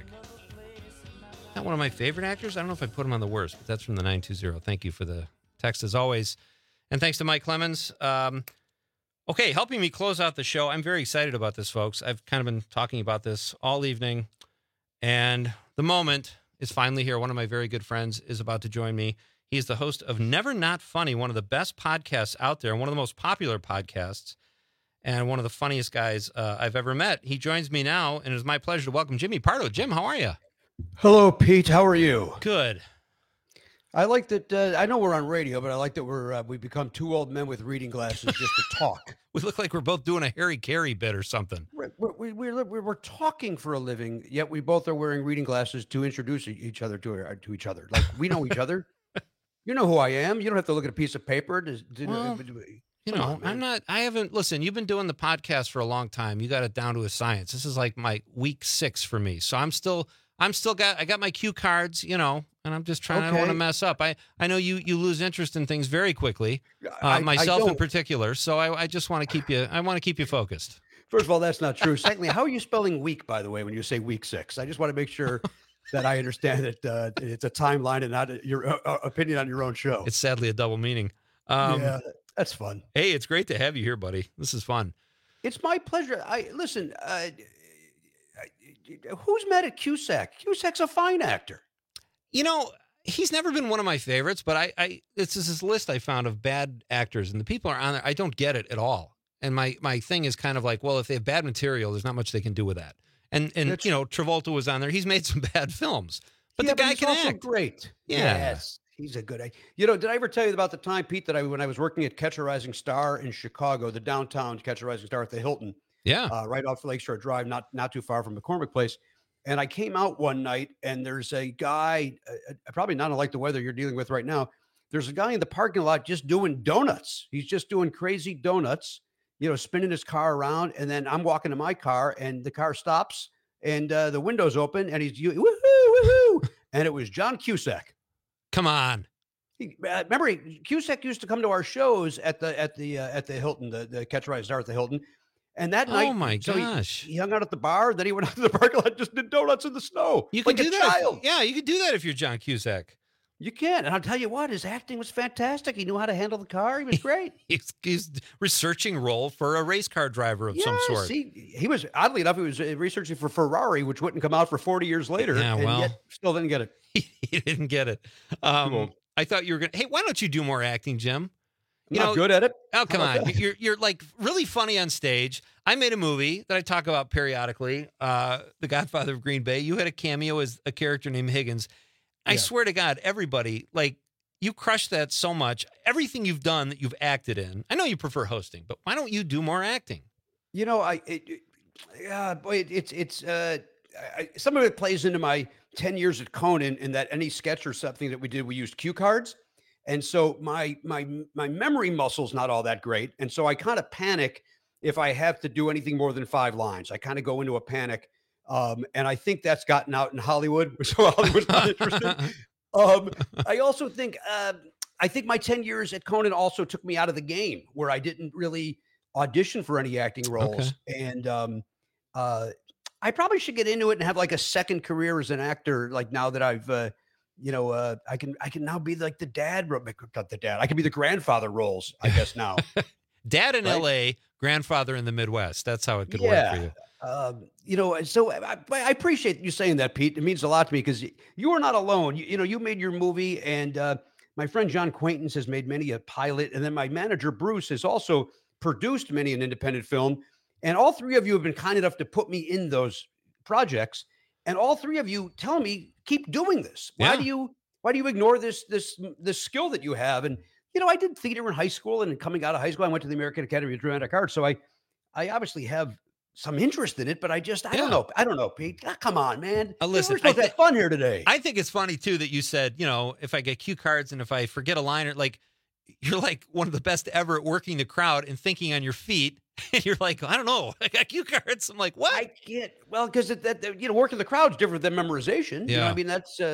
Not one of my favorite actors. I don't know if I put him on the worst, but that's from the nine two zero. Thank you for the text, as always. And thanks to Mike Clemens. Um, okay, helping me close out the show. I'm very excited about this, folks. I've kind of been talking about this all evening, and the moment is finally here. One of my very good friends is about to join me. He's the host of Never Not Funny, one of the best podcasts out there, one of the most popular podcasts, and one of the funniest guys uh, I've ever met. He joins me now, and it is my pleasure to welcome Jimmy Pardo. Jim, how are you? Hello, Pete. How are you? Good. I like that. Uh, I know we're on radio, but I like that we're uh, we become two old men with reading glasses just to talk. We look like we're both doing a Harry Carey bit or something. We're, we're, we're, we're, we're talking for a living, yet we both are wearing reading glasses to introduce each other to, uh, to each other. Like, we know each other. You know who I am. You don't have to look at a piece of paper. To, to, Well, You know, on, I'm not, I haven't, listen, you've been doing the podcast for a long time. You got it down to a science. This is like my week six for me. So I'm still, I'm still got, I got my cue cards, you know, and I'm just trying, I don't want to Okay. mess up. I, I know you, you lose interest in things very quickly, uh, I- I myself in don't. particular. So I, I just want to keep you, I want to keep you focused. First of all, that's not true. Secondly, how are you spelling week, by the way, when you say week six? I just want to make sure that I understand that uh, it's a timeline and not your uh, uh, opinion on your own show. It's sadly a double meaning. Um, yeah, that's fun. Hey, it's great to have you here, buddy. This is fun. It's my pleasure. I listen. Uh, who's mad at Cusack? Cusack's a fine actor. You know, he's never been one of my favorites, but I, I this is this list I found of bad actors, and the people are on there. I don't get it at all. And my my thing is kind of like, well, if they have bad material, there's not much they can do with that. And and That's- you know, Travolta was on there. He's made some bad films, but Yeah, the guy he's can also act. great. Yeah. Yes, he's a good. act- You know, did I ever tell you about the time, Pete, that I when I was working at Catch a Rising Star in Chicago, the downtown Catch a Rising Star at the Hilton, Yeah. uh, right off Lakeshore Drive, not not too far from McCormick Place. And I came out one night, and there's a guy, uh, uh, probably not unlike the weather you're dealing with right now. There's a guy in the parking lot just doing donuts. He's just doing crazy donuts, you know, spinning his car around. And then I'm walking to my car, and the car stops, and uh, the window's open, and he's you woohoo, woohoo, and it was John Cusack. Come on. He, uh, remember, he, Cusack used to come to our shows at the at the uh, at the Hilton, the, the Catch a Rising Star at the Hilton. And that Oh night, my so he- gosh. he, hung out at the bar. Then he went out to the parking lot, and just did donuts in the snow. You can like do a that. child. Yeah, you can do that if you're John Cusack. You can, and I'll tell you what, his acting was fantastic. He knew how to handle the car. He was great. He's, he's researching role for a race car driver of some Yes, sort. He, he was oddly enough, he was uh, researching for Ferrari, which wouldn't come out for forty years later. Yeah, and well. yet still didn't get it. He didn't get it. Um, old. I thought you were going to, hey, why don't you do more acting, Jim? I'm not good at it. Oh, come How about on. that? You're you're like really funny on stage. I made a movie that I talk about periodically, uh, The Godfather of Green Bay. You had a cameo as a character named Higgins. I Yeah. swear to God, everybody, like, you crushed that so much. Everything you've done that you've acted in, I know you prefer hosting, but why don't you do more acting? You know, I, it, it- yeah, boy, it, it's, it's, uh, I, some of it plays into my ten years at Conan in that any sketch or something that we did, we used cue cards. And so my, my, my memory muscle's not all that great. And so I kind of panic if I have to do anything more than five lines. I kind of go into a panic. Um, and I think that's gotten out in Hollywood. So Hollywood's not interested. Um, I also think, uh, I think my ten years at Conan also took me out of the game where I didn't really audition for any acting roles. And, um, uh, I probably should get into it and have like a second career as an actor. Like now that I've, uh, you know, uh, I can, I can now be like the dad, ro- not the dad. I can be the grandfather roles, I guess now. Dad in Right? L A, grandfather in the Midwest. That's how it could Yeah. work for you. Um, you know, so I, I appreciate you saying that, Pete. It means a lot to me because you are not alone. You, you know, you made your movie, and uh, my friend John Quaintance has made many a pilot, and then my manager Bruce has also produced many an independent film. And all three of you have been kind enough to put me in those projects. And all three of you tell me, keep doing this. Why Yeah. do you why do you ignore this this this skill that you have? And you know, I did theater in high school, and coming out of high school, I went to the American Academy of Dramatic Arts. So I I obviously have some interest in it, but I just I don't know. I don't know, Pete. Ah, come on, man. Uh, listen, we're supposed I to have fun here today. I think it's funny too that you said, you know, if I get cue cards and if I forget a line, or like you're like one of the best ever at working the crowd and thinking on your feet. And you're like, I don't know, I got cue cards. I'm like, what? I can't. Well, because that, that you know, working the crowd's different than memorization. You know, Yeah. I mean, that's uh,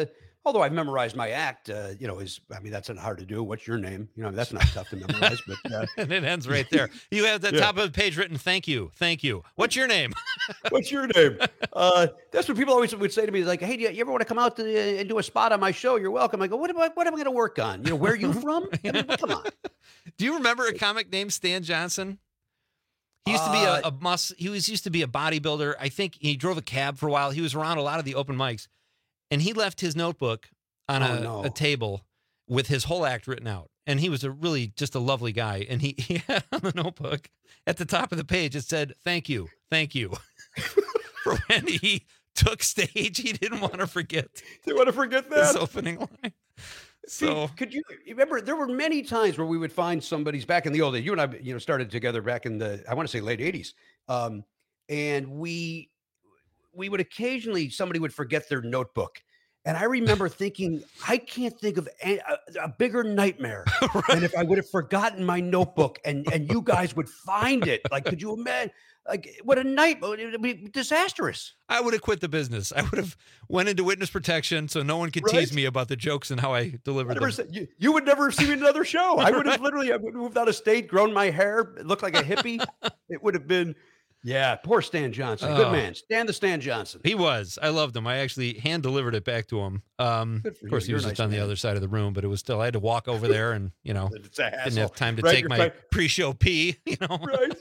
although I've memorized my act, uh, you know, is, I mean, that's not hard to do. What's your name? You know, that's not tough to memorize, but. Uh, and it ends right there. You have the yeah. top of the page written, thank you, thank you. What's your name? What's your name? Uh, that's what people always would say to me, like, hey, do you, you ever want to come out to, uh, and do a spot on my show? You're welcome. I go, what am I, what am I going to work on? You know, where are you from? I mean, come on. Do you remember a comic named Stan Johnson? He used to be a, a mus. He was used to be a bodybuilder. I think he drove a cab for a while. He was around a lot of the open mics, and he left his notebook on Oh, a, no. a table with his whole act written out. And he was a really just a lovely guy. And he, he had on the notebook at the top of the page, it said, "Thank you, thank you." For when he took stage, he didn't want to forget. Didn't want to forget his that opening line. See, So could you you remember there were many times where we would find somebody's back in the old days. You and I, you know, started together back in the, I want to say late eighties. Um, and we, we would occasionally, somebody would forget their notebook. And I remember thinking, I can't think of a, a, a bigger nightmare than if I would have forgotten my notebook and, and you guys would find it. Like, could you imagine? Like, what a nightmare. It would be disastrous. I would have quit the business. I would have went into witness protection so no one could Right. tease me about the jokes and how I delivered I never them. said, you, you would never see me in another show. I would have literally I would have moved out of state, grown my hair, looked like a hippie. It would have been, yeah, poor Stan Johnson. Good Oh. man. Stan the Stan Johnson. He was. I loved him. I actually hand delivered it back to him. Um, Good for of course, you. he You're was a just nice on the man. other side of the room, but it was still, I had to walk over there and, you know, It's a didn't hassle. have time to Right, take you're my right. pre-show pee, you know. Right.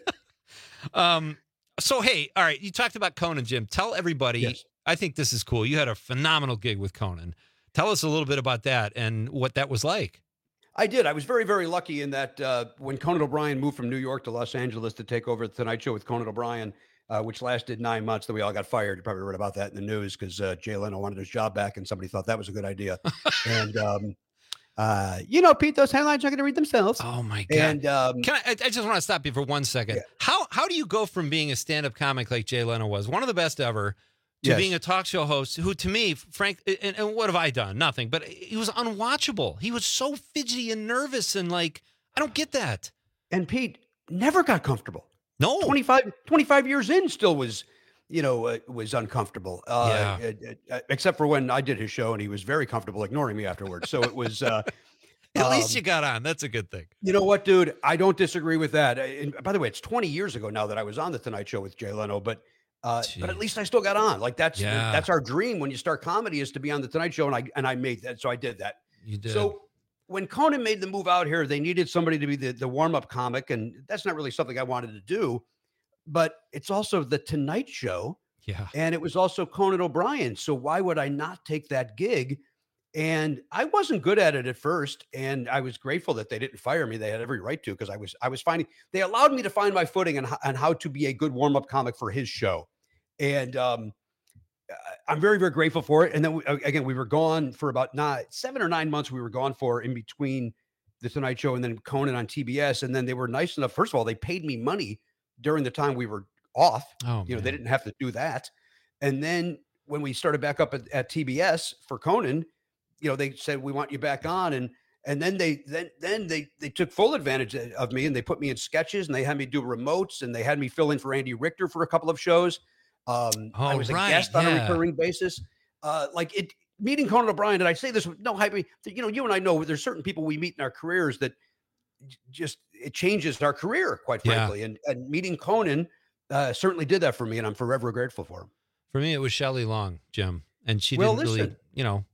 Um, so, hey, all right, you talked about Conan, Jim. Tell everybody, Yes. I think this is cool. You had a phenomenal gig with Conan. Tell us a little bit about that and what that was like. I did. I was very, very lucky in that uh, when Conan O'Brien moved from New York to Los Angeles to take over the Tonight Show with Conan O'Brien, uh, which lasted nine months, then we all got fired. You probably read about that in the news because uh, Jay Leno wanted his job back and somebody thought that was a good idea. and, um, uh, you know, Pete, those headlines are going to read themselves. Oh, my God. And um, Can I, I I just want to stop you for one second. How how do you go from being a stand-up comic like Jay Leno was, one of the best ever, to Yes. being a talk show host who, to me, Frank, and, and what have I done? Nothing, but he was unwatchable. He was so fidgety and nervous and like, I don't get that. And Pete never got comfortable. No. twenty-five, twenty-five years in still was, you know, uh, was uncomfortable. Uh, Yeah. uh, uh, except for when I did his show and he was very comfortable ignoring me afterwards. So it was, uh, At least um, you got on. That's a good thing. you know what, dude? I don't disagree with that. Uh, And by the way, it's twenty years ago now that I was on the Tonight Show with Jay Leno, but uh, but at least I still got on. Like that's Yeah. that's our dream when you start comedy is to be on the Tonight Show, and I and I made that, so I did that. You did. So when Conan made the move out here, they needed somebody to be the, the warm up comic, and that's not really something I wanted to do. But it's also the Tonight Show, yeah. and it was also Conan O'Brien. So why would I not take that gig? And I wasn't good at it at first, and I was grateful that they didn't fire me. They had every right to, because I was I was finding they allowed me to find my footing and on how to be a good warm up comic for his show. And um, uh, I'm very very grateful for it. And then we, uh, again, we were gone for about nine, seven or nine months. We were gone for in between the Tonight Show and then Conan on T B S. And then they were nice enough. First of all, they paid me money during the time we were off. Oh, you know, man. they didn't have to do that. And then when we started back up at, at T B S for Conan, you know, they said, we want you back on. And, and then they, then, then they, they took full advantage of me and they put me in sketches and they had me do remotes and they had me fill in for Andy Richter for a couple of shows. Um, I Oh, was a right, guest on a yeah. recurring basis. Uh, like it, meeting Conan O'Brien, and I say this with no hype, you know, you and I know there's certain people we meet in our careers that j- just, it changes our career, quite Yeah. frankly. And, and meeting Conan uh, certainly did that for me. And I'm forever grateful for him. For me, it was Shelley Long, Jim. And she Well, didn't really, listen. you know,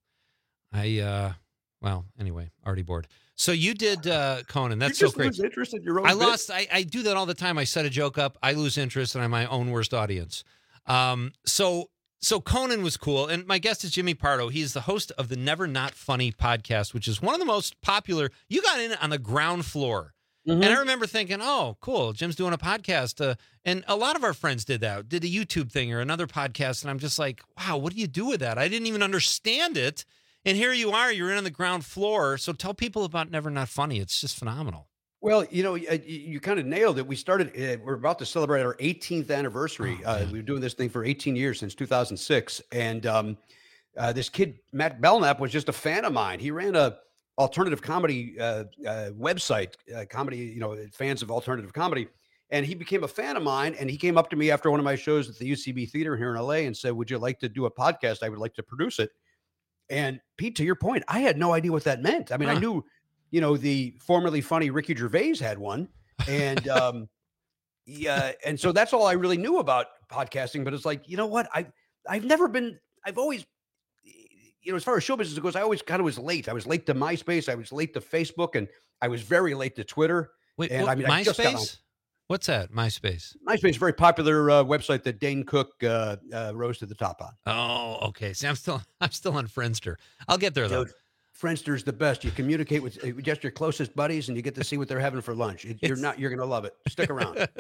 I, uh, well, anyway, already bored. So you did uh, Conan. That's you so just great. lose interest in your own I bit. lost. I, I do that all the time. I set a joke up. I lose interest, and I'm my own worst audience. Um, so so Conan was cool, and my guest is Jimmy Pardo. He's the host of the Never Not Funny podcast, which is one of the most popular. You got in on the ground floor, Mm-hmm. and I remember thinking, "Oh, cool, Jim's doing a podcast." Uh, and a lot of our friends did that, did a YouTube thing or another podcast, and I'm just like, "Wow, what do you do with that?" I didn't even understand it, and here you are. You're in on the ground floor. So tell people about Never Not Funny. It's just phenomenal. Well, you know, you, you kind of nailed it. We started, uh, we're about to celebrate our eighteenth anniversary. Oh, uh, we've been doing this thing for eighteen years, since two thousand six. And um, uh, this kid, Matt Belknap, was just a fan of mine. He ran a alternative comedy uh, uh, website, uh, comedy, you know, fans of alternative comedy. And he became a fan of mine. And he came up to me after one of my shows at the U C B Theater here in L A and said, would you like to do a podcast? I would like to produce it. And Pete, to your point, I had no idea what that meant. I mean, Huh. I knew, you know, the formerly funny Ricky Gervais had one. And, um, yeah. And so that's all I really knew about podcasting. But it's like, you know what? I, I've never been, I've always, you know, as far as show business goes, I always kind of was late. I was late to MySpace. I was late to Facebook, and I was very late to Twitter. Wait, and what, I mean, I just got on- MySpace? What's that? MySpace. MySpace is a very popular uh, website that Dane Cook uh, uh, rose to the top on. Oh, okay. See, I'm still I'm still on Friendster. I'll get there though. Dude, Friendster's the best. You communicate with uh, just your closest buddies, and you get to see what they're having for lunch. It, you're It's- not. You're gonna love it. Stick around.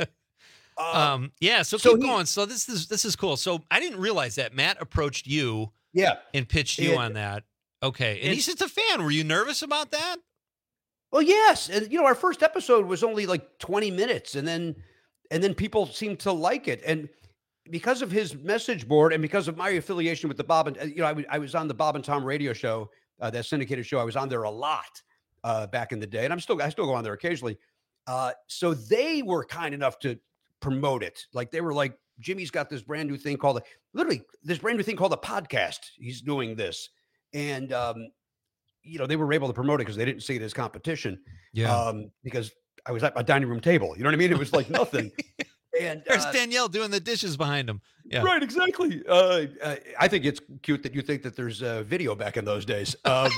um, yeah. So, so keep he- going. So this is this is cool. So I didn't realize that Matt approached you. Yeah. And pitched you It- on that. Okay. And it- he's just a fan. Were you nervous about that? Well, yes, and you know, our first episode was only like twenty minutes, and then and then people seemed to like it, and because of his message board and because of my affiliation with the Bob and uh, you know, I, w- I was on the Bob and Tom radio show, uh, that syndicated show. I was on there a lot uh, back in the day, and I'm still I still go on there occasionally. Uh, so they were kind enough to promote it. Like they were like, Jimmy's got this brand new thing called literally this brand new thing called a podcast. He's doing this, and um, you know, they were able to promote it because they didn't see it as competition. Yeah. Um, because I was at my dining room table. You know what I mean? It was like nothing. And There's uh, Danielle doing the dishes behind him. Yeah. right, exactly. Uh, uh, I think it's cute that you think that there's uh, video back in those days. Um,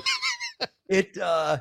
it. Uh,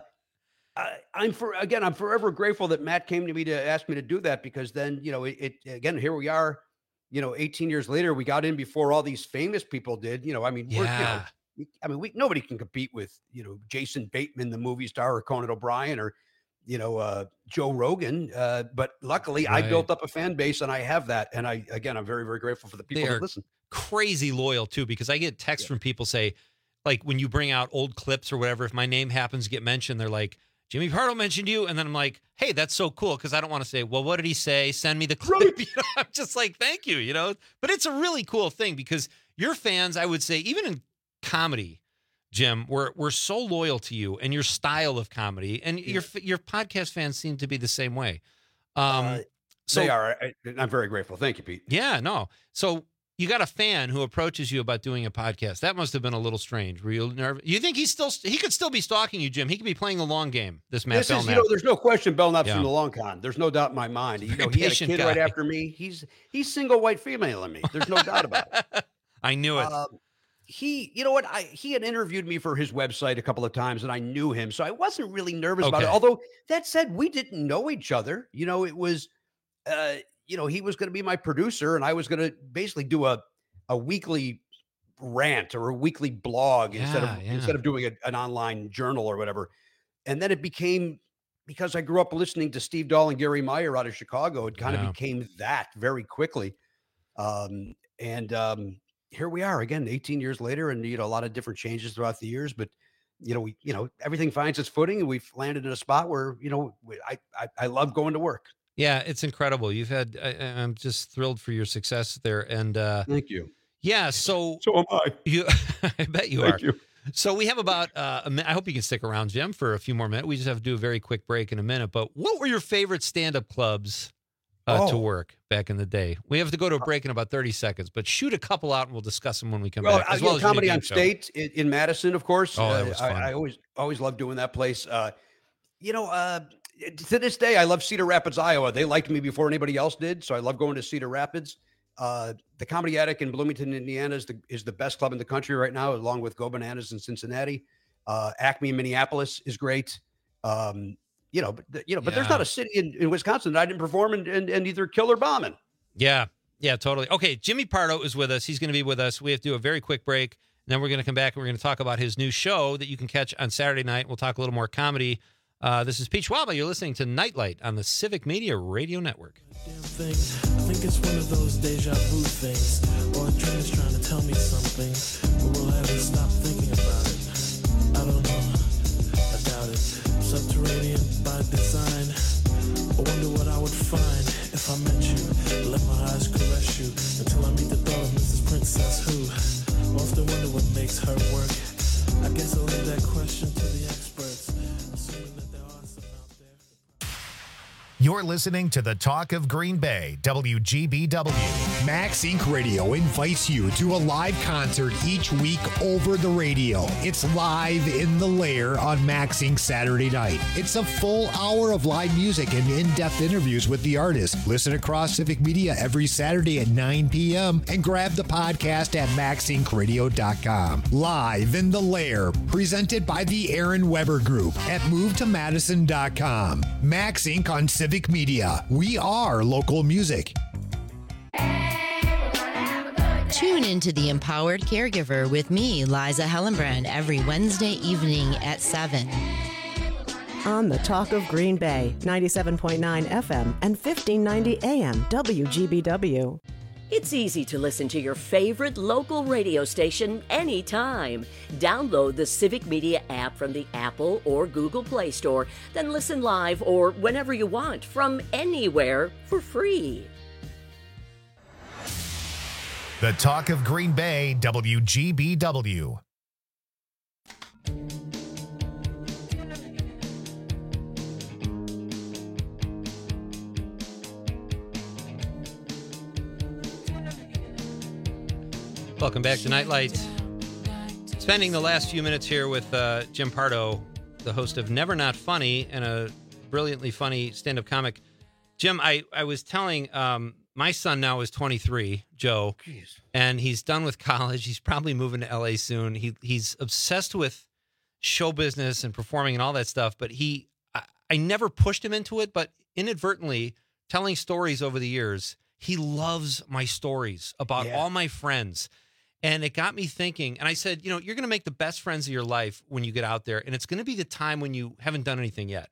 I, I'm for again. I'm forever grateful that Matt came to me to ask me to do that, because then you know it, it again. Here we are. You know, eighteen years later, we got in before all these famous people did. You know, I mean, we're, you know, Yeah. we- I mean, we nobody can compete with you know Jason Bateman, the movie star, or Conan O'Brien, or you know uh, Joe Rogan. Uh, but luckily, I Right. built up a fan base, and I have that. And I again, I'm very very grateful for the people They that are listen. crazy loyal too, because I get texts from people say, like when you bring out old clips or whatever, if my name happens to get mentioned, they're like, Jimmy Pardo mentioned you. And then I'm like, hey, that's so cool. Cause I don't want to say, well, what did he say? Send me the clip. You know, I'm just like, thank you, you know, but it's a really cool thing because your fans, I would say, even in comedy, Jim, we're, we're so loyal to you and your style of comedy, and your, your podcast fans seem to be the same way. Um, Uh, so they are. I, I'm very grateful. Thank you, Pete. yeah, no. So you got a fan who approaches you about doing a podcast. That must have been a little strange. Were you nervous? You think he's still, he could still be stalking you, Jim. He could be playing the long game. This Matt This is, Belknap. you know, there's no question Belknap's Yeah. from the long con. There's no doubt in my mind. You know, Very he had a patient kid right guy. after me. He's he's single white female in me. There's no doubt about it. I knew it. Um, he, you know what? I he had interviewed me for his website a couple of times, and I knew him, so I wasn't really nervous about it. Okay. Although that said, we didn't know each other. You know, it was, uh, you know, he was going to be my producer, and I was going to basically do a a weekly rant or a weekly blog instead of Yeah, yeah. instead of doing a, an online journal or whatever. And then it became, because I grew up listening to Steve Dahl and Gary Meyer out of Chicago, it kind Yeah. of became that very quickly. Um, and um, here we are again, eighteen years later, and you know, a lot of different changes throughout the years, but you know, we, you know, everything finds its footing, and we've landed in a spot where, you know, we- I, I, I love going to work. Yeah, it's incredible. You've had, I, I- I'm just thrilled for your success there. And uh, Thank you. yeah, so, So am I. you, I bet you Thank are. you. So we have about, uh, a minute. I hope you can stick around, Jim, for a few more minutes. We just have to do a very quick break in a minute. But what were your favorite stand-up clubs uh, to Oh. work back in the day? We have to go to a break in about thirty seconds, but shoot a couple out and we'll discuss them when we come Well, back. uh, As you well know, as your new Comedy game on show. State in, in Madison, of course. Oh, that Uh, was I, fun. I always always love doing that place. Uh, you know, uh, to this day, I love Cedar Rapids, Iowa. They liked me before anybody else did, so I love going to Cedar Rapids. Uh, the Comedy Attic in Bloomington, Indiana, is the is the best club in the country right now, along with Go Bananas in Cincinnati. Uh, Acme in Minneapolis is great. Um, you know, but the- you know, but there's Yeah. not a city in, in Wisconsin that I didn't perform and and, and either kill or bomb in. Yeah. Yeah, totally. Okay. Jimmy Pardo is with us. He's going to be with us. We have to do a very quick break. And then we're going to come back and we're going to talk about his new show that you can catch on Saturday night. We'll talk a little more comedy. Uh, this is Pete Schwaba. You're listening to Nightlight on the Civic Media Radio Network. Thing. I think it's one of those deja vu things, or a dream is trying to tell me something, but will I ever stop thinking about it? I don't know. I doubt it. Subterranean by design. I wonder what I would find if I met you. Let my eyes caress you until I meet the thought of Missus Princess Who. Often wonder what makes her work. I guess I'll leave that question to the experts, assuming that there are some out there. You're listening to the Talk of Green Bay, W G B W. Max Incorporated. Radio invites you to a live concert each week over the radio. It's Live in the Lair on Max Incorporated. Saturday night. It's a full hour of live music and in-depth interviews with the artist. Listen across Civic Media every Saturday at nine p.m. and grab the podcast at max inc radio dot com. Live in the Lair, presented by the Aaron Weber Group at move to madison dot com. Max Incorporated on Civic Media. We are local music. Tune into The Empowered Caregiver with me, Liza Hellenbrand, every Wednesday evening at seven. On the Talk of Green Bay, ninety-seven point nine F M and fifteen ninety A M W G B W. It's easy to listen to your favorite local radio station anytime. Download the Civic Media app from the Apple or Google Play Store, then listen live or whenever you want from anywhere for free. The Talk of Green Bay, W G B W. Welcome back to Nightlight. Spending the last few minutes here with uh, Jim Pardo, the host of Never Not Funny and a brilliantly funny stand-up comic. Jim, I, I was telling... Um, my son now is twenty-three, Joe, Jeez. And he's done with college. He's probably moving to L A soon. He He's obsessed with show business and performing and all that stuff, but he, I, I never pushed him into it, but inadvertently, telling stories over the years, he loves my stories about yeah. all my friends. And it got me thinking, and I said, you know, you're going to make the best friends of your life when you get out there, and it's going to be the time when you haven't done anything yet.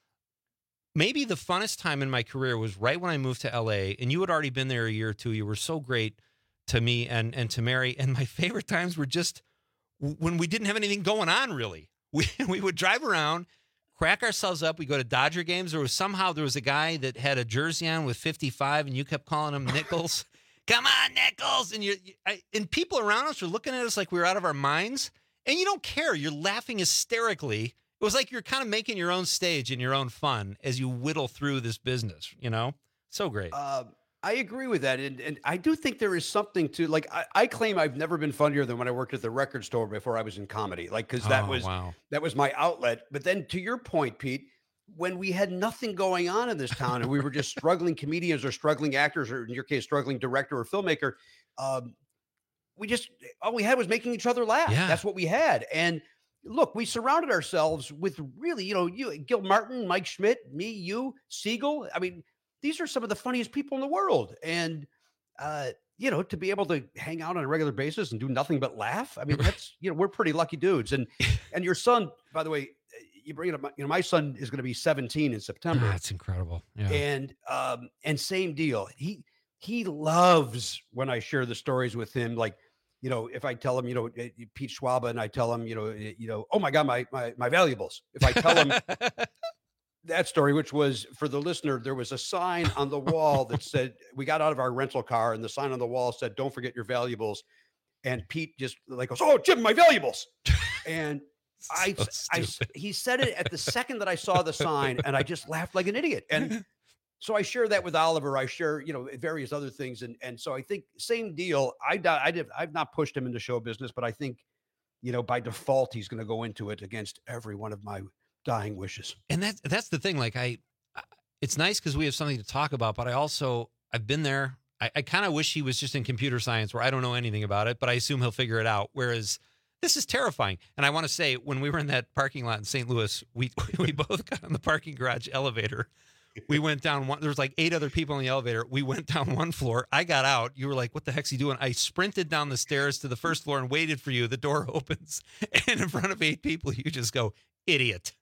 Maybe the funnest time in my career was right when I moved to L A, and you had already been there a year or two. You were so great to me and, and to Mary. And my favorite times were just when we didn't have anything going on, really. We we would drive around, crack ourselves up. We go to Dodger games. There was somehow there was a guy that had a jersey on with fifty-five, and you kept calling him Nichols. Come on, Nichols! And you and people around us were looking at us like we were out of our minds. And you don't care. You're laughing hysterically. It was like you're kind of making your own stage and your own fun as you whittle through this business, you know? So great. Uh, I agree with that. And, and I do think there is something to, like, I, I claim I've never been funnier than when I worked at the record store before I was in comedy. Like, because that Oh, was wow. that was my outlet. But then to your point, Pete, when we had nothing going on in this town and we were just struggling comedians or struggling actors, or in your case, struggling director or filmmaker, um, we just, all we had was making each other laugh. Yeah. That's what we had. And look, we surrounded ourselves with really, you know, you, Gil Martin, Mike Schmidt, me, you, Siegel. I mean, these are some of the funniest people in the world. And, uh, you know, to be able to hang out on a regular basis and do nothing but laugh. I mean, that's, you know, we're pretty lucky dudes. And, and your son, by the way, you bring it up, you know, my son is going to be seventeen in September. That's incredible. Yeah. And, um, and same deal. He, he loves when I share the stories with him. Like, you know, if I tell him, you know, Pete Schwaba, and I tell him, you know, you know, oh my God, my, my, my valuables. If I tell him that story, which was, for the listener, there was a sign on the wall that said, we got out of our rental car and the sign on the wall said, don't forget your valuables. And Pete just like goes, oh, Jim, my valuables. And I, So I, stupid. he said it at the second that I saw the sign, and I just laughed like an idiot. And so I share that with Oliver. I share, you know, various other things. And, and so I think same deal. I, I did, I've not pushed him into show business, but I think, you know, by default, he's going to go into it against every one of my dying wishes. And that's that's the thing. Like I, it's nice because we have something to talk about. But I also I've been there. I, I kind of wish he was just in computer science, where I don't know anything about it, but I assume he'll figure it out. Whereas this is terrifying. And I want to say, when we were in that parking lot in Saint Louis, we we both got on the parking garage elevator. We went down one. There was like eight other people in the elevator. We went down one floor. I got out. You were like, "What the heck's he doing?" I sprinted down the stairs to the first floor and waited for you. The door opens, and in front of eight people, you just go, "Idiot."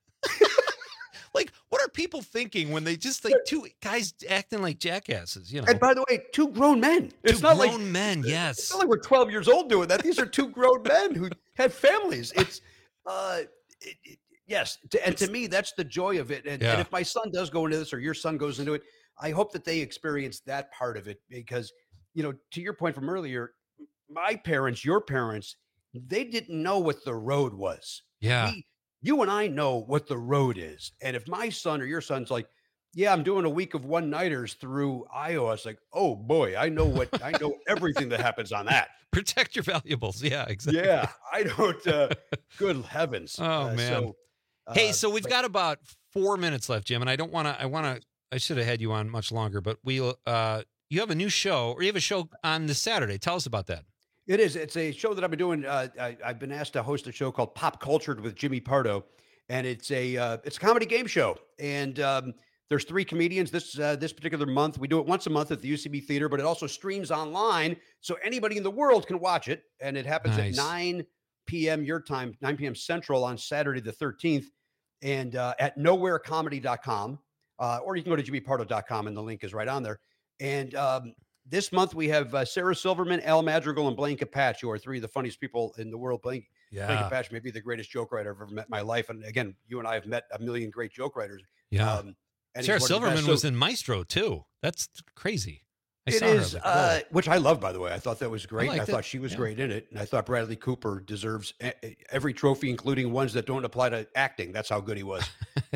Like, what are people thinking when they just like two guys acting like jackasses? You know. And by the way, two grown men. It's Two not grown like men. Yes. It's not like we're twelve years old doing that. These are two grown men who had families. It's, uh, it, it, yes. To, and to me, that's the joy of it. And, Yeah. and if my son does go into this, or your son goes into it, I hope that they experience that part of it, because, you know, to your point from earlier, my parents, your parents, they didn't know what the road was. Yeah. We, you and I know what the road is. And if my son or your son's like, yeah, I'm doing a week of one-nighters through Iowa. It's like, oh boy, I know what I know everything that happens on that. Protect your valuables. Yeah, exactly. Yeah, I don't. Uh, good heavens. Oh Uh, man. So, hey, uh, so we've but- got about four minutes left, Jim, and I don't want to. I want to. I should have had you on much longer, but we. Uh, you have a new show, or you have a show on this Saturday. Tell us about that. It is. It's a show that I've been doing. Uh, I, I've been asked to host a show called Pop Cultured with Jimmy Pardo, and it's a uh, it's a comedy game show. And um, there's three comedians this uh, this particular month. We do it once a month at the U C B Theater, but it also streams online, so anybody in the world can watch it. And it happens Nice. at nine p.m. your time, nine p.m. Central on Saturday the thirteenth, and uh, at nowhere comedy dot com, uh, or you can go to jimmy pardo dot com, and the link is right on there. And um, this month we have uh, Sarah Silverman, Al Madrigal, and Blaine Capatch, who are three of the funniest people in the world. Blaine, Blaine Yeah. Capatch may be the greatest joke writer I've ever met in my life. And again, you and I have met a million great joke writers. Yeah. Um, and he's Sarah one of the Silverman best. was So in Maestro too. That's crazy. I it saw her. I is, was like, uh, whoa. which I love, by the way. I thought that was great. and I liked it. thought she was Yeah. great in it. And I thought Bradley Cooper deserves e- e- every trophy, including ones that don't apply to acting. That's how good he was.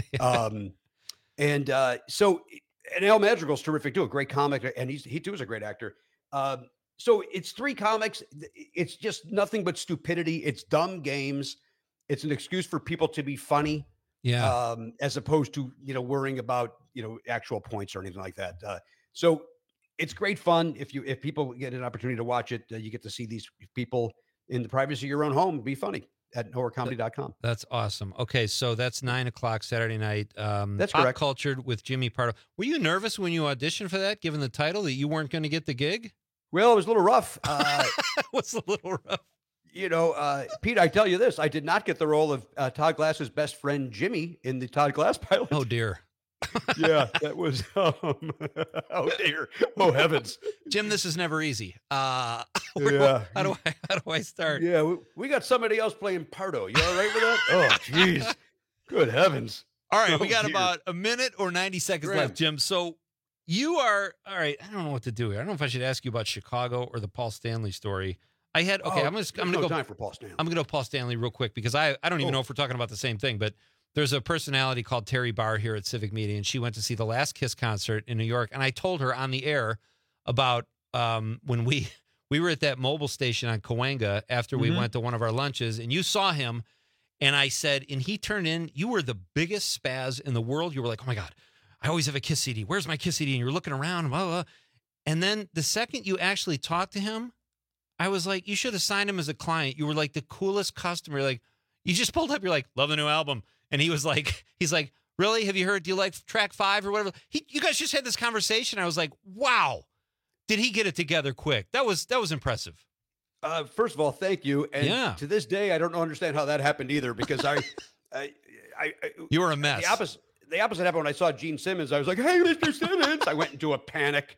um, and uh, so, and Al Madrigal's terrific too, a great comic, and he's he too is a great actor. Um, so it's three comics. It's just nothing but stupidity. It's dumb games. It's an excuse for people to be funny. Yeah. Um, as opposed to, you know, worrying about, you know, actual points or anything like that. Uh, so it's great fun. If you, if people get an opportunity to watch it, uh, you get to see these people in the privacy of your own home be funny at nowhere comedy dot com. That's awesome. Okay, so that's nine o'clock Saturday night. Um, That's Pop correct. Cultured with Jimmy Pardo. Were you nervous when you auditioned for that, given the title, that you weren't going to get the gig? Well, it was a little rough. Uh, What's a little rough? You know, uh, Pete, I tell you this, I did not get the role of uh, Todd Glass's best friend, Jimmy, in the Todd Glass pilot. Oh, dear. Yeah, that was, um, oh, dear. Oh, heavens. Jim, this is never easy. Uh, where do I- Yeah. how do I how do I start? Yeah, we, we got somebody else playing Pardo. You all right with that? Oh, jeez. Good heavens. All right, Oh, we got dear. about a minute or ninety seconds Graham. left, Jim. So you are all right. I don't know what to do here. I don't know if I should ask you about Chicago or the Paul Stanley story. I had okay. Oh, I'm just I'm there's gonna no go time for Paul Stanley. I'm gonna go Paul Stanley real quick because I I don't even Oh. know if we're talking about the same thing, but there's a personality called Terry Barr here at Civic Media, and she went to see the Last Kiss concert in New York, and I told her on the air about um, when we we were at that mobile station on Cahuenga after we Mhm. went to one of our lunches, and you saw him, and I said, and he turned in. You were the biggest spaz in the world. You were like, oh my god, I always have a Kiss C D. Where's my Kiss C D? And you're looking around, blah, blah. And then the second you actually talked to him, I was like, you should have signed him as a client. You were like the coolest customer. Like, you just pulled up. You're like, love the new album. And he was like, he's like, really? Have you heard? Do you like track five or whatever? He, you guys just had this conversation. I was like, wow, did he get it together quick? That was that was impressive. Uh, first of all, thank you. And Yeah. to this day, I don't understand how that happened either, because I, I, I, I You were a mess. The opposite, the opposite happened when I saw Gene Simmons. I was like, hey, Mister Simmons. I went into a panic.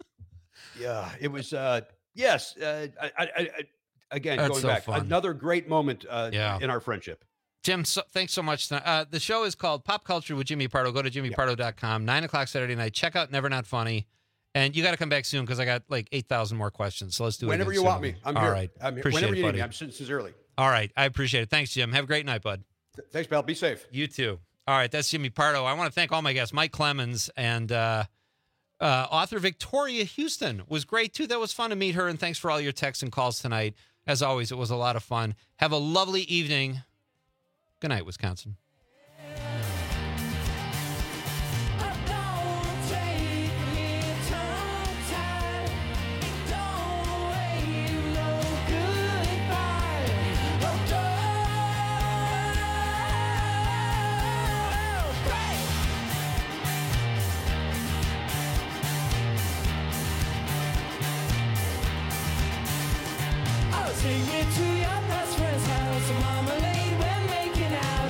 Yeah, it was, uh, yes. Uh, I, I, I, again, That's going so back, fun. another great moment uh, Yeah. in our friendship. Jim, so, thanks so much. tonight. Uh, the show is called Pop Culture with Jimmy Pardo. Go to jimmy pardo dot com, nine o'clock Saturday night. Check out Never Not Funny. And you got to come back soon because I got like eight thousand more questions. So let's do it Whenever again you want soon. me, I'm All here. right. I'm here. Appreciate Whenever it, you need buddy. me, I'm sincerely. All right. I appreciate it. Thanks, Jim. Have a great night, bud. Th- Thanks, pal. Be safe. You too. All right. That's Jimmy Pardo. I want to thank all my guests. Mike Clemens and uh, uh, author Victoria Houston was great, too. That was fun to meet her. And thanks for all your texts and calls tonight. As always, it was a lot of fun. Have a lovely evening. Good night, Wisconsin. Take me to your best friend's house, marmalade, we're making out.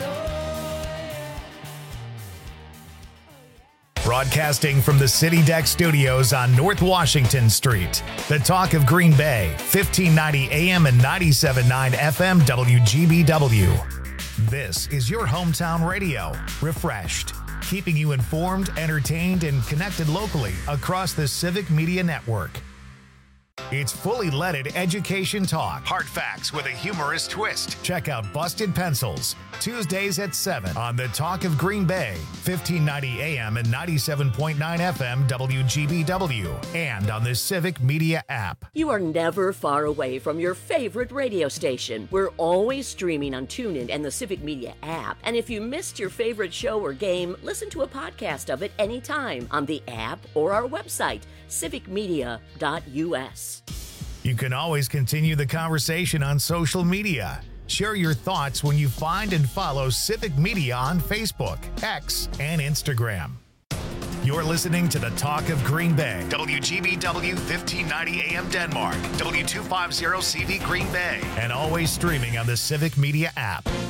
Broadcasting from the City Deck Studios on North Washington Street. The Talk of Green Bay, fifteen ninety A M and ninety-seven point nine F M W G B W. This is your hometown radio, refreshed, keeping you informed, entertained, and connected locally across the Civic Media Network. It's fully leaded education talk. Hard facts with a humorous twist. Check out Busted Pencils, Tuesdays at seven on the Talk of Green Bay, fifteen ninety A M and ninety-seven point nine F M W G B W, and on the Civic Media app. You are never far away from your favorite radio station. We're always streaming on TuneIn and the Civic Media app. And if you missed your favorite show or game, listen to a podcast of it anytime on the app or our website, civic media dot U S. You can always continue the conversation on social media. Share your thoughts when you find and follow Civic Media on Facebook, X, and Instagram. You're listening to the Talk of Green Bay, W G B W fifteen ninety A M Denmark, W two fifty C V Green Bay, and always streaming on the Civic Media app.